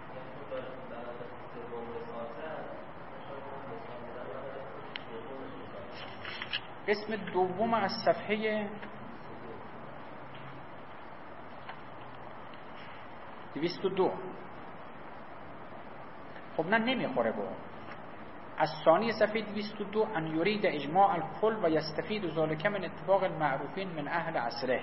قسم دوم از صفحه دویست و دو. خب نه نمیخوره با از ثانی صفحه دویست و دو ان یرید اجماع الکل و یستفید ذلک من اتفاق المعروفین من اهل عصره.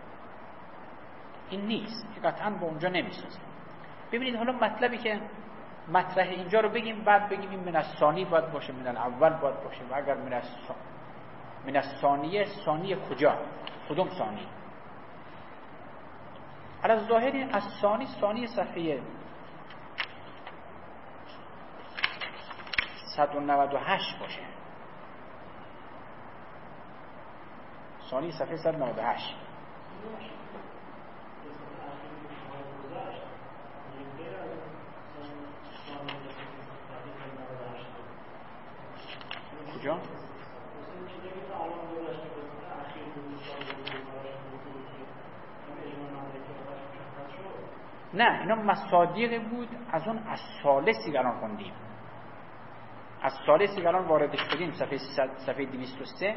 این نیست، قطعا با اونجا نمیسازه. ببینید حالا مطلبی که مطرح اینجا رو بگیم بعد بگیم این من الثانی باید باشه من الاول باید باشه، و اگر من الثانی من الثانیه ثانی کجا؟ کدوم ثانی؟ علی ظاهر از ثانی ثانی صفحه صد و نود و هشت باشه. ثانی صفحه صد و نود و هشت. کجا؟ نه اینا مصادیق بود از اون از ثالثی الان خوندیم. از ثالثی الان وارد شدیم صفحه صفحه دویست و سه.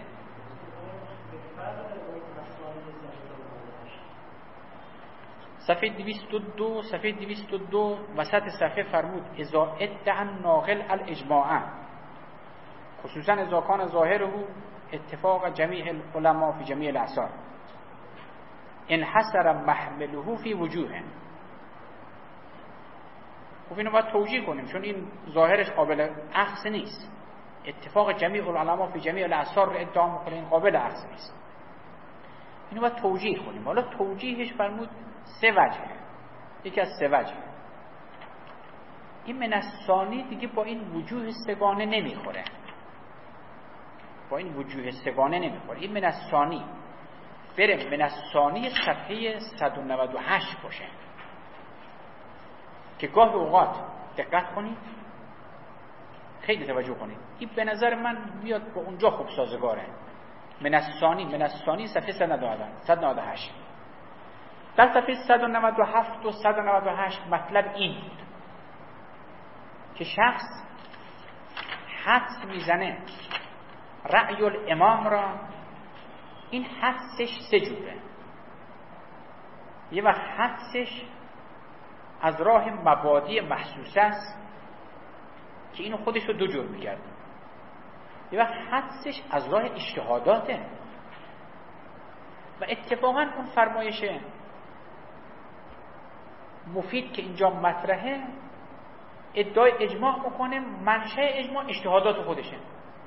صفحه دویست و دو صفحه دویست و دو وسط صفحه فرمود اذا ادعا ناقل الاجماع، خصوصا اذا کان ظاهره اتفاق جمیع العلماء فی جمیع الاعصار انحصر محمله فی وجوه. خب اینو باید توجیه کنیم چون این ظاهرش قابل اخذ نیست. اتفاق جمیع العلماء فی جمیع الاعصار رو ادعا میکنه، این قابل اخذ نیست. اینو باید توجیه کنیم. حالا توجیهش فرمود سه وجه، یکی از سه وجه. این من الثانی دیگه با این وجوه سگانه نمیخوره، با این وجوه سگانه نمیخوره. این من الثانی بره من الثانی صفحه صد و نود و هشت باشه که گاه اوقات دقت کنید، خیلی توجه کنید، این به نظر من میاد با اونجا خوب سازگاره. من الثانی من الثانی صفحه صد و نود و هشت. در صفحه صد و نود و هفت و صد و نود و هشت مطلب این بود که شخص حدس میزنه رأی الامام را. این حدسش سه جوره. یه وقت حدسش از راه مبادی محسوسه است که اینو خودش رو دو جور میگرد. یه وقت حدسش از راه اجتهاداته و اتفاقا اون فرمایشه مفید که اینجا مطرحه ادعای اجماع میکنه، منشأ اجماع اجتهادات خودشه.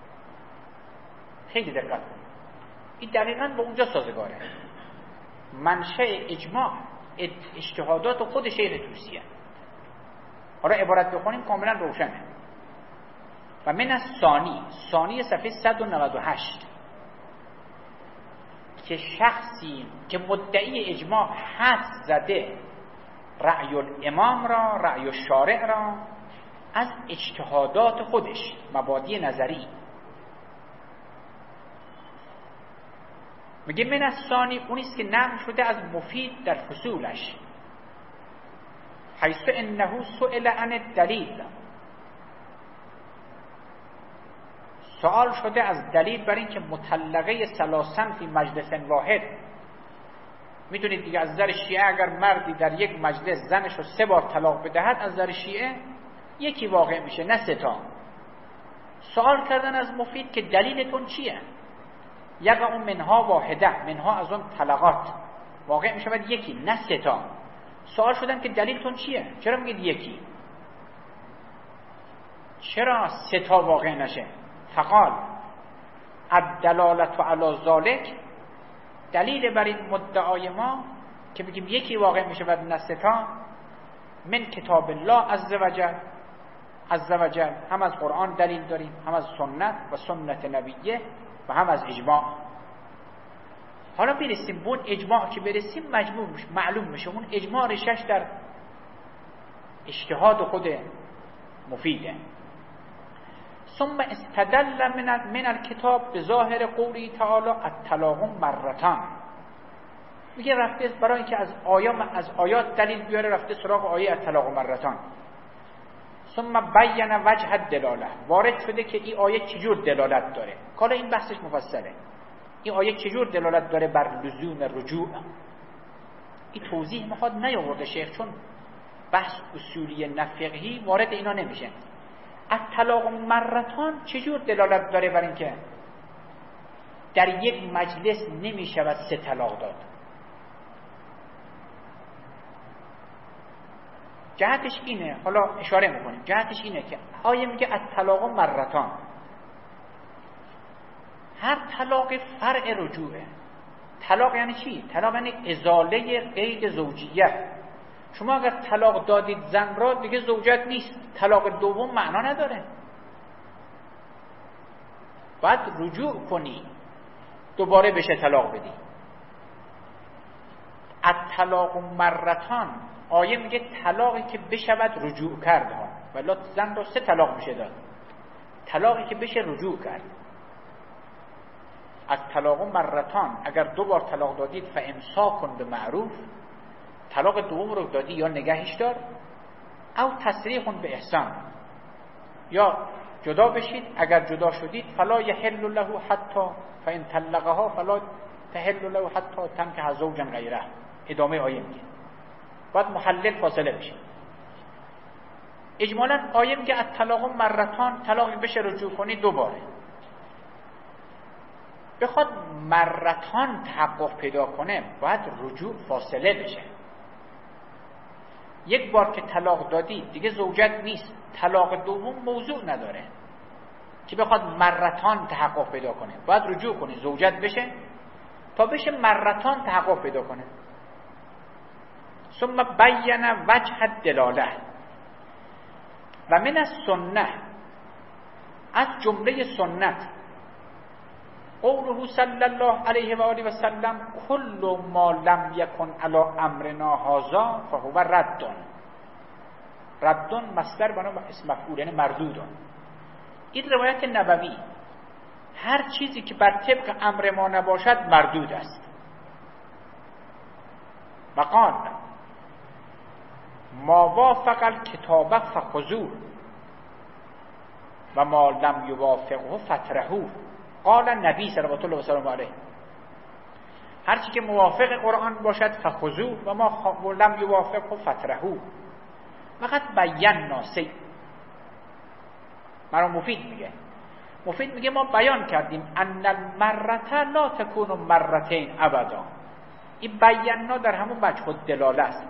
خیلی دقت کنید، این دقیقاً با اونجا سازگاره. منشأ اجماع اجتهادات خود شیخ طوسیه. حالا عبارت بخونیم کاملا روشنه. و من از ثانی ثانی صفحه صد و نود و هشت که شخصی که مدعی اجماع حدس زده رأی الامام را، رأی الشارع را از اجتهادات خودش، مبادی نظری. میگه من از ثانی اونیست که نقل شده از مفید در فصولش، حیث انه سئل عن الدلیل، سوال شده از دلیل بر این که مطلقه ثلاثن فی مجلس واحد. میدونید دیگه از نظر شیعه اگر مردی در یک مجلس زنش رو سه بار طلاق بدهد، از نظر شیعه یکی واقع میشه نه سه تا. سوال کردن از مفید که دلیلتون چیه؟ یک اون منها واحده، منها از اون طلقات واقع میشه بعد یکی نه سه تا. سوال شدن که دلیلتون چیه؟ چرا میگید یکی؟ چرا سه تا واقع نشه؟ فقال الدلالة علی ذلک، دلیل بر این مدعای ما که بگیم یکی واقع میشه بعد نه سه تا، من کتاب الله عز وجل، عز وجل هم از قرآن دلیل داریم، هم از سنت و سنت نبیه و هم از اجماع. حالا برسیم به اون اجماع که برسیم مجموع میشه، معلوم میشه اون اجماع ریشش در اجتهاد خود مفیده. ثم استدل من من الکتاب به ظاهر قولی تعالی الطلاق مرتان. میگه رفته برای اینکه از آیات از آیات دلیل بیاره رفته سراغ آیه الطلاق مرتان. ثم بین وجه الدلاله، وارد شده که این آیه چجور دلالت داره. حالا این بحثش مفصله. این آیه چجور دلالت داره بر لزوم رجوع. این توضیح میخواد نیاورده شیخ چون بحث اصولی نفقهی وارد اینا نمیشه. الطلاق مرتان چجور دلالت داره بر اینکه در یک مجلس نمیشود سه طلاق داد؟ جهتش اینه، حالا اشاره میکنیم، جهتش اینه که آیه میگه الطلاق مرتان، هر طلاق فرع رجوعه. طلاق یعنی چی؟ طلاق یعنی ازاله قید زوجیت. شما اگر طلاق دادید زن را دیگه زوجت نیست، طلاق دوم معنا نداره، باید رجوع کنی دوباره بشه طلاق بدی. الطلاق مرتان، آیه میگه طلاقی که بشود رجوع کرد ها، ولی زن را سه طلاق میشه داد، طلاقی که بشه رجوع کرد. از طلاق مرتان، اگر دو بار طلاق دادید فامساک بمعروف، طلاق دوم رو دادی یا نگهش دار، او تسریح به احسان، یا جدا بشید، اگر جدا شدید فلا یحل له حتی فان طلقها فلا تحل له حتی تنکح زوجا غیره. ادامه آیه میگه باید محلل فاصله بشه. اجمالا آیه میگه الطلاق مرتان، طلاقی بشه رجوع کنی دوباره. بخواد مرتان تحقق پیدا کنه باید رجوع فاصله بشه. یک بار که طلاق دادی دیگه زوجت نیست، طلاق دوم موضوع نداره که بخواد مرتان تحقق پیدا کنه، باید رجوع کنی زوجت بشه تا بشه مرتان تحقق پیدا کنه. ثم بین وجه الدلاله و من السنه، از جمله سنت قوله صلی الله علیه و آله و سلم کل ما لم یکن علی امرنا هذا فهو رد. رد مصدر بنا اسم مفعول یعنی مردود. این روایت نبوی، هر چیزی که بر طبق امر ما نباشد مردود است. و قال ما وافق الکتاب فخذوه و ما لم یوافقه فطرحوه. قال نبی صلوات الله و سلام علیه، هر چی که موافق قرآن باشد فخذوه و ما لم یوافقه فطرحوه. وقت بینا سی مرا مفید میگه مفید میگه ما بیان کردیم ان المرته لا تکون مرتين ابدا. این بینا در همون وجه الدلاله است.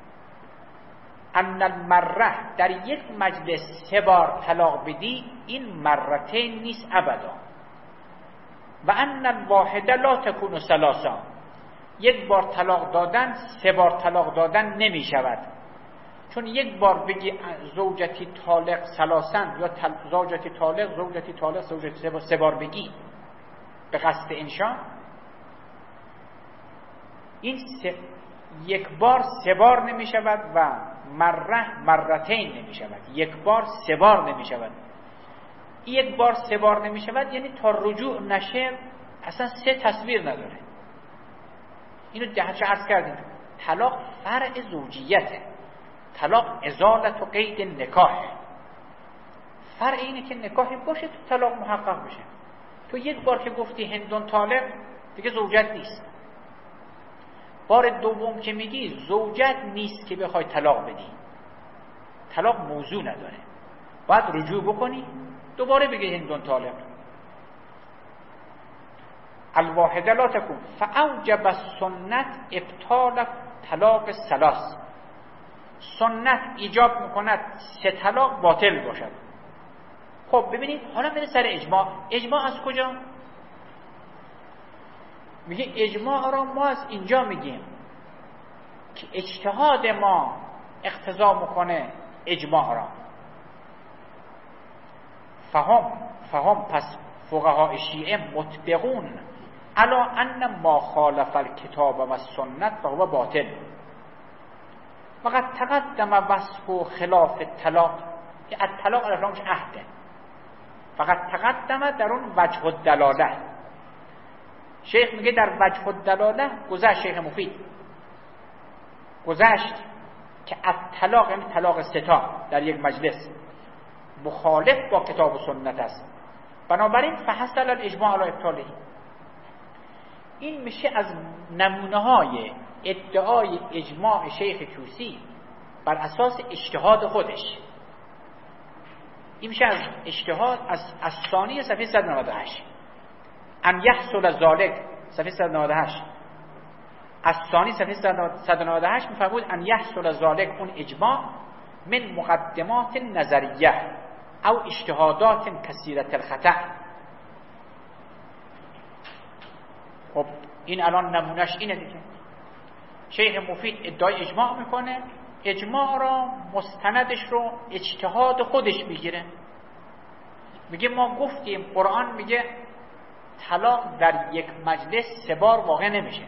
ان المره، در یک مجلس سه بار طلاق بدی این مرتين نیست ابدا. و ان الواحده لا تکون ثلاثا، یک بار طلاق دادن سه بار طلاق دادن نمی شود. چون یک بار بگی زوجتی طالق ثلاثن یا زوجتی طالق زوجتی طالق زوجتی سه بار بگی به قصد انشاء، این سه یک بار سه بار نمی شود و مره مرتين نمی شود، یک بار سه بار نمی شود. یک بار سه بار نمی شود یعنی تا رجوع نشه اصلا سه تصویر نداره. اینو دهچه عرض کردیم، طلاق فرع زوجیته، طلاق ازالت و قید نکاح. فرع اینه که نکاحی باشه تو طلاق محقق بشه. تو یک بار که گفتی هندون طالق دیگه زوجت نیست، بار دوم که میگی زوجت نیست که بخوای طلاق بدی، طلاق موضوع نداره، باید رجوع بکنی دوباره بگی هندون طالق. الواحده لا تکون فاوجب السنت ابطال طلاق ثلاث. سنت ایجاب میکند سه طلاق باطل باشد. خب ببینید حالا میره سر اجماع. اجماع از کجا؟ میگه اجماع را ما از اینجا میگیم که اجتهاد ما اقتضا میکنه اجماع را. فهم فهم پس فقهای شیعه مطبقون علی ان ما خالف الکتاب و السنت فهو باطل. فقط تقدم وصف خلاف الطلاق که الطلاق الافلامش عهده، فقط تقدم در اون وجه الدلاله. شیخ میگه در وجه الدلاله گذشت، شیخ مفید گذشت که الطلاق یعنی طلاق ستا در یک مجلس مخالف با کتاب و سنت است، بنابراین فحصل الاجماع علی ابطاله. این میشه از نمونه های ادعای اجماع شیخ توسی بر اساس اجتهاد خودش. این میشه از اجتهاد از از ثانی صفحه صد و نود و هشت ان یحصل ذلک صفحه صد و نود و هشت از ثانی صفحه صد و نود و هشت میفرمود ان یحصل ذلک اون اجماع من مقدمات نظریه او اجتهادات کثیرة الخطأ. خب این الان نمونهش اینه دیگه. شیخ مفید ادعای اجماع میکنه، اجماع را مستندش رو اجتهاد خودش میگیره، میگه ما گفتیم قرآن میگه طلاق در یک مجلس سه بار واقع نمیشه،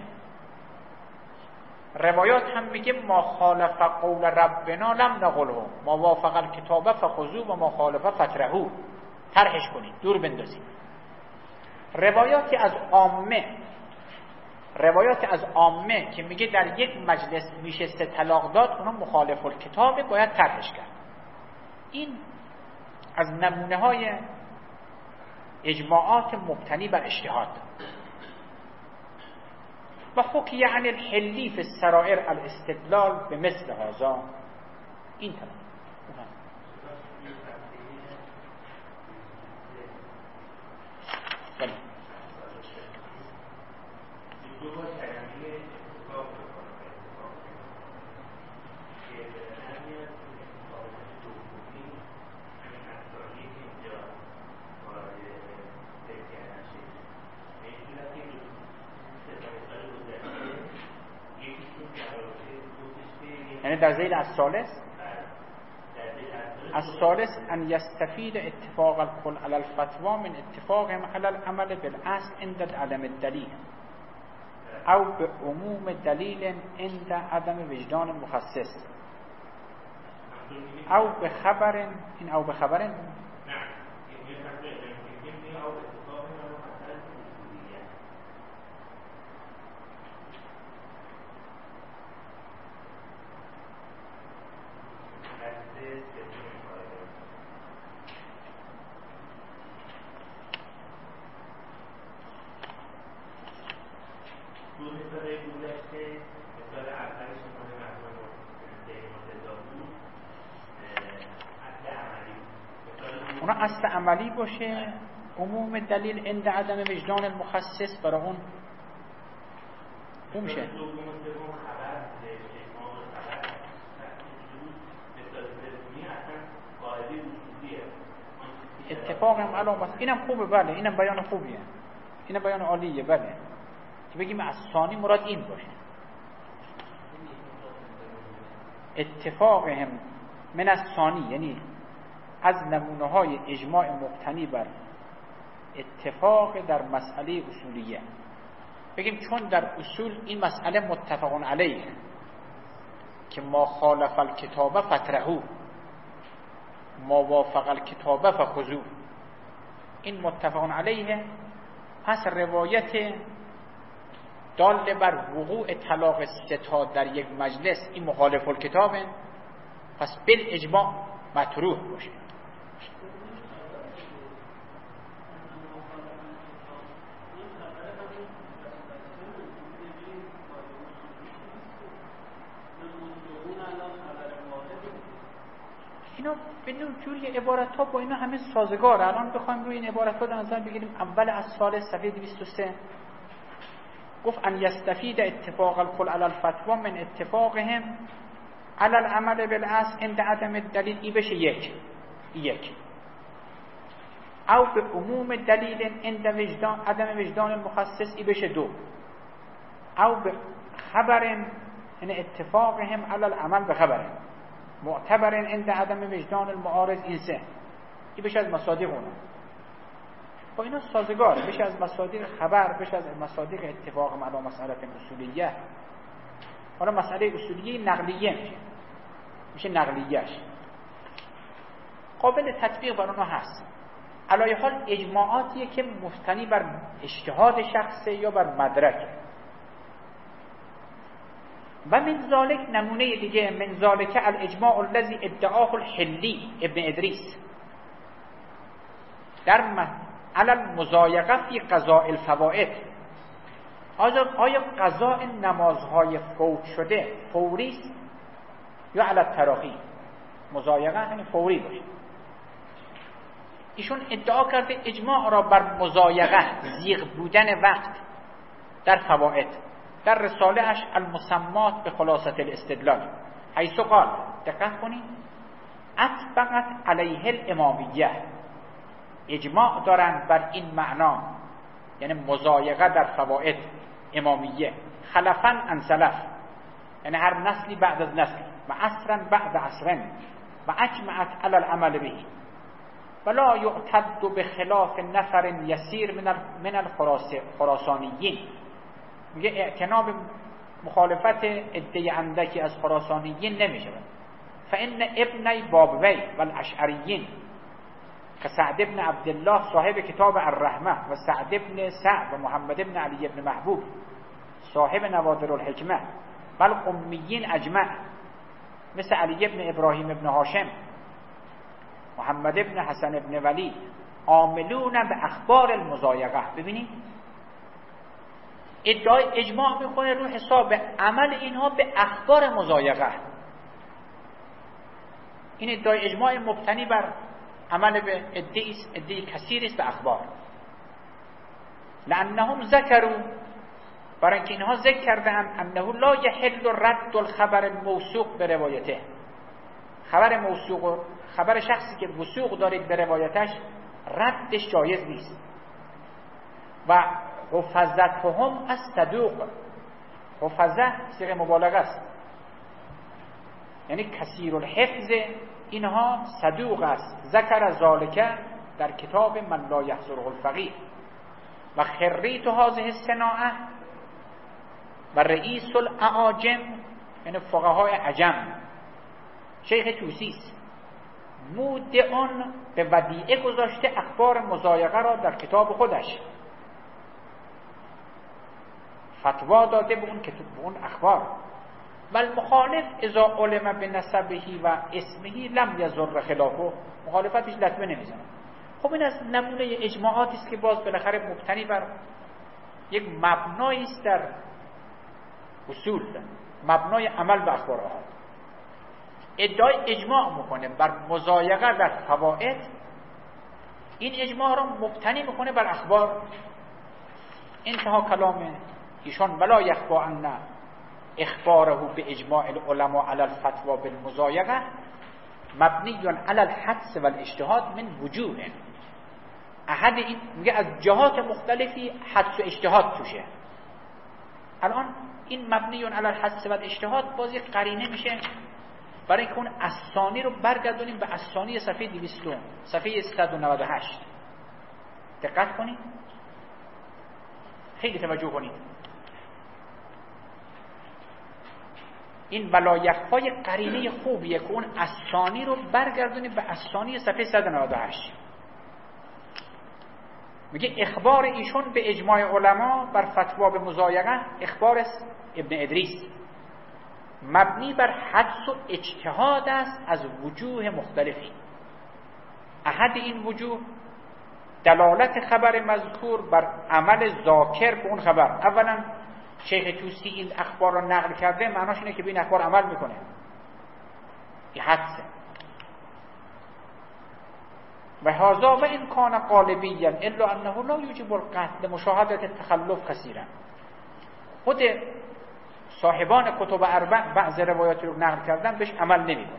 روایات هم میگه ما خالف قول ربنا لم نقله، ما وافق الکتاب فخذوه و ما خالف فترهو، طرحش کنید، دور بندازید. روایاتی از عامه روایات از عامه که میگه در یک مجلس میشه سه طلاق داد، اونا مخالف الکتابه، باید طرحش کرد. این از نمونه های اجماعات مبتنی بر اجتهاد. و حکی عن الحلی فی السرائر الاستدلال به مثل هذا، این تمام. بله. یعنی در ذیل الثالث الثالث ان یستفید اتفاق الکل علی الفتوا من اتفاقهم علی العمل بالاصل عند عدم الدلیل او به عموم دلیل عند عدم وجدان مخصص او به خبر، این او به خبر اونا اصل عملی باشه، عموم دلیل عند عدم وجدان المخصص برای اون میشه. اتفاق هم علامت، اینم خوبه، بله اینم بیان خوبیه، اینم بیان عالیه، بله که بگیم از ثانی مراد این باشه. اتفاق هم من از ثانی یعنی از نمونه های اجماع مبتنی بر اتفاق در مسئله اصولیه، بگیم چون در اصول این مسئله متفقون علیه که ما خالف الکتاب فترهو ما وافق الکتاب فخذوه، این متفقون علیه، پس روایت دال بر وقوع طلاق ستا در یک مجلس این مخالف الکتابه، پس بالاجماع مطروح باشه. اینا به نوع جوری عبارت ها با اینا همه سازگار. الان بخوایم روی این عبارت ها در نظر بگیریم، اول از سال صفحه دویست و سه گفت ان یستفید اتفاق الکل علی الفتوا من اتفاقهم علی العمل بالاصل عند عدم الدلیل، ای بشه یک یک او به عموم دلیل عند وجدان عدم وجدان المخصص، ای بشه دو او به خبر یعنی اتفاقهم علی العمل به خبر معتبر عند عدم وجدان المعارض، این سه ای بشه از مصادیق اونا. با اینا سازگار بشه از مصادیق خبر، بشه از مصادیق اتفاق علی مسئله اصولیه. حالا مسئله اصولیه نقلیه میشه میشه نقلیهش قابل تطبیق بر اونها هست. علی حال اجماعاتیه که مبتنی بر اجتهاد شخصه یا بر مدرک. و من ذالک نمونه دیگه، من ذالک الاجماع الذی ادعاه الحلی ابن ادریس در علی المضایقه فی قضاء الفوائد. آیا قضاء نمازهای فوت شده فوری است یا علی التراخی؟ مضایقه یعنی فوری باشه. ایشون ادعا کرده اجماع را بر مضایقه، زیغ بودن وقت در فوائد، در رساله اش المسمات به خلاصه الاستدلال، حیث قال، دقت کنید، اطبقت علیه الامامیه، اجماع دارند بر این معنا، یعنی مضایقه در فوائد امامیه، خلفا عن سلف، یعنی هر نسلی بعد از نسل، و عصرا بعد عصرن، و اجمعت علی العمل به، ولا یعتد بخلاف نفر یسیر من من الخراسانیین. میگه اعتنا به مخالفت عده اندکی از خراسانیین نمیشه. فان ابنی بابوی و الاشعریین که سعد ابن عبدالله صاحب کتاب الرحمه و سعد ابن سعد و محمد ابن علی ابن محبوب صاحب نوادر الحکمه و القمیین اجمع، مثل علی ابن ابراهیم ابن هاشم، محمد ابن حسن ابن ولی، عاملون به اخبار المضایقه. ببینید ادعای اجماع میکنه رو حساب عمل اینها به اخبار مضایقه. این ادعای اجماع مبتنی بر عمل به ادعای کثیر است به اخبار. لانهم ذکروا، برای اینکه اینها ذکر کردند انه لا یحل رد الخبر الموثوق به روایته، خبر موثوق، خبر شخصی که وثوق دارید به روایتش ردش جایز نیست. و حفظتهم از صدوق، حفظه صيغه مبالغه است، یعنی کثیر الحفظ اینها صدوق است. ذکر ذالک در کتاب من لا یحضره الفقیه و خریت هذه الصناعه و رئیس الاعاجم، یعنی فقهای عجم، شیخ توسی است، مودعان به ودیعه گذاشته اخبار مضایقه را در کتاب خودش، فتوا داده به اون کتاب، به اون اخبار. و المخالف اذا علم بنسبه و اسمه لم یضر خلافه، مخالفتش لطمه نمیزنه. خب این از نمونه اجماعاتی است که باز بالاخره مبتنی بر یک مبنایی است در اصول، مبنای عمل به اخبار آحاد. ادعای اجماع میکنه بر مضایقه در فوائد، این اجماع را مبتنی میکنه بر اخبار. انتها کلام ایشان ولا یخفا ان اخباره به اجماع العلماء علی الفتوا بالمضایقه مبنی علی الحدس و الاجتهاد من وجوه. احد این میگه از جهات مختلفی حدس و اجتهاد توشه. الان این مبنی علی الحدس و الاجتهاد بازی قرینه میشه برای اینکه اون اسامی رو برگردونیم به اسامی صفحه دویست، صفحه صد و نود و هشت. دقت کنید، خیلی توجه کنید. این ولا یخفای قرینه خوبیه که اون اسامی رو برگردونیم به اسامی صفحه صد و نود و هشت. میگه اخبار ایشون به اجماع علما بر فتوا به مضایقه اخبار ابن ادریس مبنی بر حدس و اجتهاد است از وجوه مختلفی. احد این وجوه دلالت خبر مذکور بر عمل ذاکر به اون خبر. اولا شیخ توسی این اخبار را نقل کرده، معناش اینه که به این اخبار عمل میکنه، این حدسه. و هذا و این کان غالبیا الا انه لا یوجب القتل مشاهدت التخلف کثیرا. خود صاحبان کتب اربع بعض روایاتی رو نقل کردن بهش عمل نمیکنه.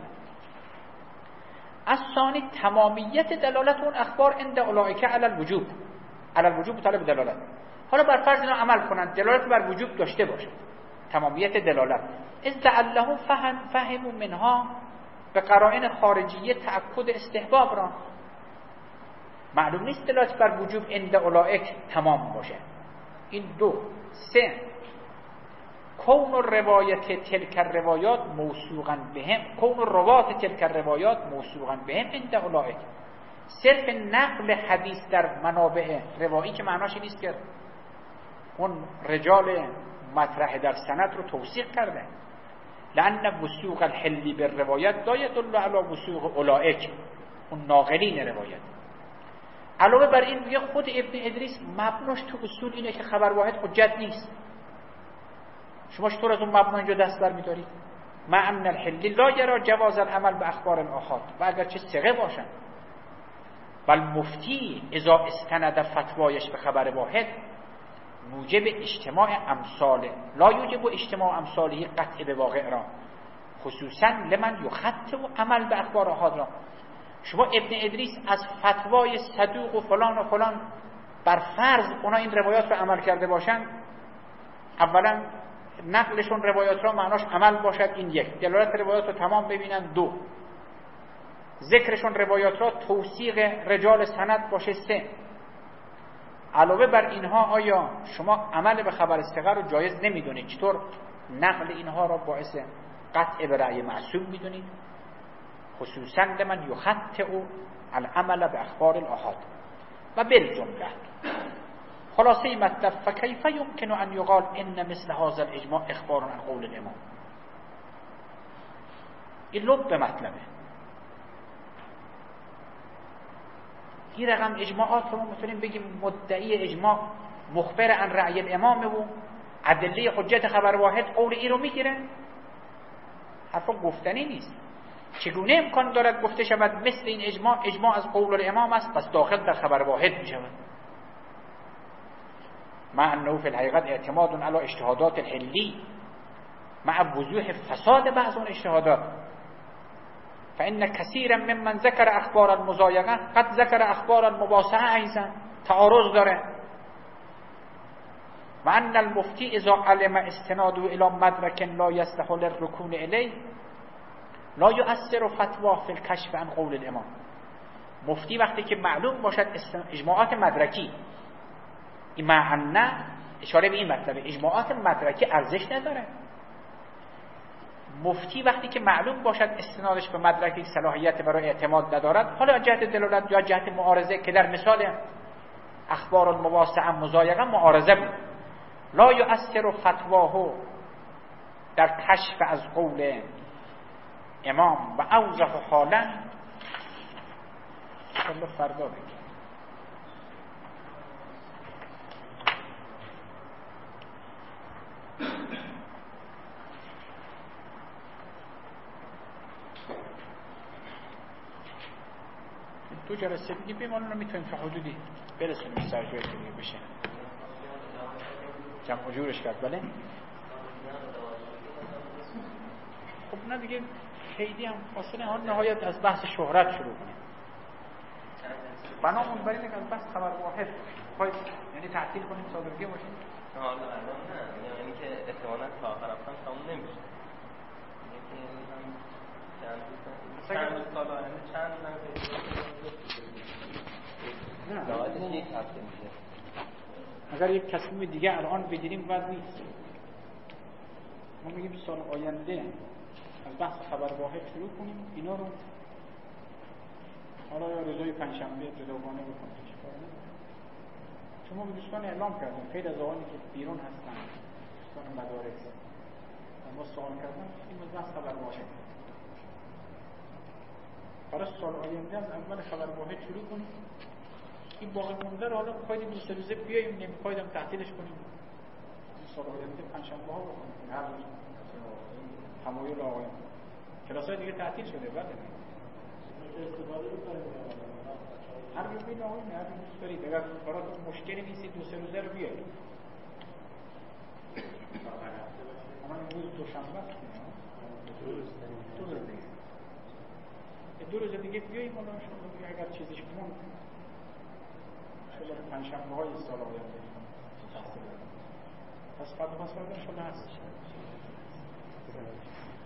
از ثانی تمامیت دلالت اون اخبار عند اولئک علی الوجوب، علی الوجوب طلب دلالت. حالا بر فرض اینا عمل کنند دلالت بر وجوب داشته باشه، تمامیت دلالت از لعله فهم فهموا منها به قرائن خارجیه تأکد استحباب را. معلوم نیست دلالت بر وجوب عند اولئک تمام باشه. این دو. سه کون الروایت تلک الروایات موثوقا بهم، کون الروات تلک الروایات موثوقا بهم عند اولئک. صرف نقل حدیث در منابع روایی که معناش نیست که اون رجال مطرح در سند رو توثیق کرده. لأن وثوق الحلی به روایت لا يدل علی وثوق اولئک، اون ناقلین روایت. علاوه بر این میگه خود ابن ادریس مبناش تو اصول اینه که خبر واحد حجت نیست. شما چطور از اون مبنا اینجا دست بر می‌دارید؟ مع ان الحلی لا یرا جواز العمل به اخبار الاحاد، و اگر چه ثقه باشن. بل مفتی اذا استند فتوایش به خبر واحد موجب اجتماع امثال لا یوجب اجتماع امثاله قطع به واقع را، خصوصا لمن یخطئ عمل به اخبار احاد را. شما ابن ادریس از فتوای صدوق و فلان و فلان بر فرض اونا این روایات رو عمل کرده باشن، اولا نقلشون روایات را معناش عمل باشد، این یک. دلالت روایات رو تمام ببینن، دو. ذکرشون روایات را توثیق رجال سند باشه، سه. علاوه بر اینها آیا شما عمل به خبر ثقه رو جایز نمیدونید؟ چطور نقل اینها را باعث قطع به رأی معصوم میدونید؟ خصوصا لمن یخطئ العمل به اخبار الاحاد. و بالجمله خلاصه مطلب فکیف یمکن ان یقال ان مثل هذا الاجماع اخبار عن قول الامام. این لب به مطلبه. این رقم اجماعات رو میتونیم بگیم مدعی اجماع مخبر عن رأی الامام و ادله حجت خبر واحد قول ای رو میگیره. حرفا گفتنی نیست. چگونه امکان دارد گفته شود مثل این اجماع اجماع از قول الامام است پس داخل در خبر واحد میشود؟ مع انه فی الحقیقت اعتماد علی اجتهادات الحلی مع وضوح فساد بعض اون اجتهادات. فإن كثيرا ممن ذكر اخبار المضایقه قد ذكر اخبار المباصره ایضا. تعارض داره. و ان المفتی اذا علم استناده الى مدرک لا يصلح للركون الیه لا یؤثر فتواه فی الکشف عن قول الامام. مفتی وقتی که معلوم باشد اجماعات مدرکی، این معنی اشاره به این مطلب اجماعات مدرکی ارزش نداره. مفتی وقتی که معلوم باشد استنادش به مدرکی صلاحیت برای اعتماد ندارد، حالا جهت دلالت یا جهت معارضه که در مثال اخبار المواصعه مضایقه معارضه بود، لا یؤثر فتواه در کشف از قول امام و اوضح حالا شما فردا بگید. دو جلسه دیگه بیمانون رو میتونیم تا حدودی برسونیم سرجوی دیگه بشه. جمع جورش کرد. بله خب نه دیگه خیلی هم فاصله ها نهایت از بحث شهرت شروع کنیم. بنامون برای اینه که از بحث خبر واحد خواهید یعنی تعطیل کنیم صادرگی باشیم. نه حالا الان نه، یعنی که احتمالاً تا آخر هفته تموم نمیشه. چند روز سال آینده چند نه نه یک هفته میشه. اگر یک تصمیم دیگه الان بگیریم بد نیست. ما میگیم سال آینده از بحث خبر واحد شروع کنیم. اینا رو حالا یا روزای پنجشنبه جداگانه بکنیم. چون ما به دوستان اعلام کردیم خیلی از آقایی که بیرون هستن، دوستان مدارس ما سوال کردن این از بحث خبر واحد برای سال آینده از اول خبر واحد شروع کنیم. این باقی مونده رو حالا بخواید این دو سه روزه بیاییم، نمیخواید هم تعطیلش کنیم. سال آینده پنجشنبه ها بکنیم هر روز تمایل آقایان. کلاس‌های دیگه تعطیل شده. بعد استفاده بکنید هر روز بین آقایان هر روز دوست دارید. اگر براتون مشکلی نیست دو سه روزه رو بیایید. اما این روز دوشنبه است. دو روز دو روز دیگه دو روز دیگه بیاییم حالا شما دیگه اگر چیزیش موند شما پنجشنبه های سال آینده تحصیل پس فردا پس فردا انشاءالله هست.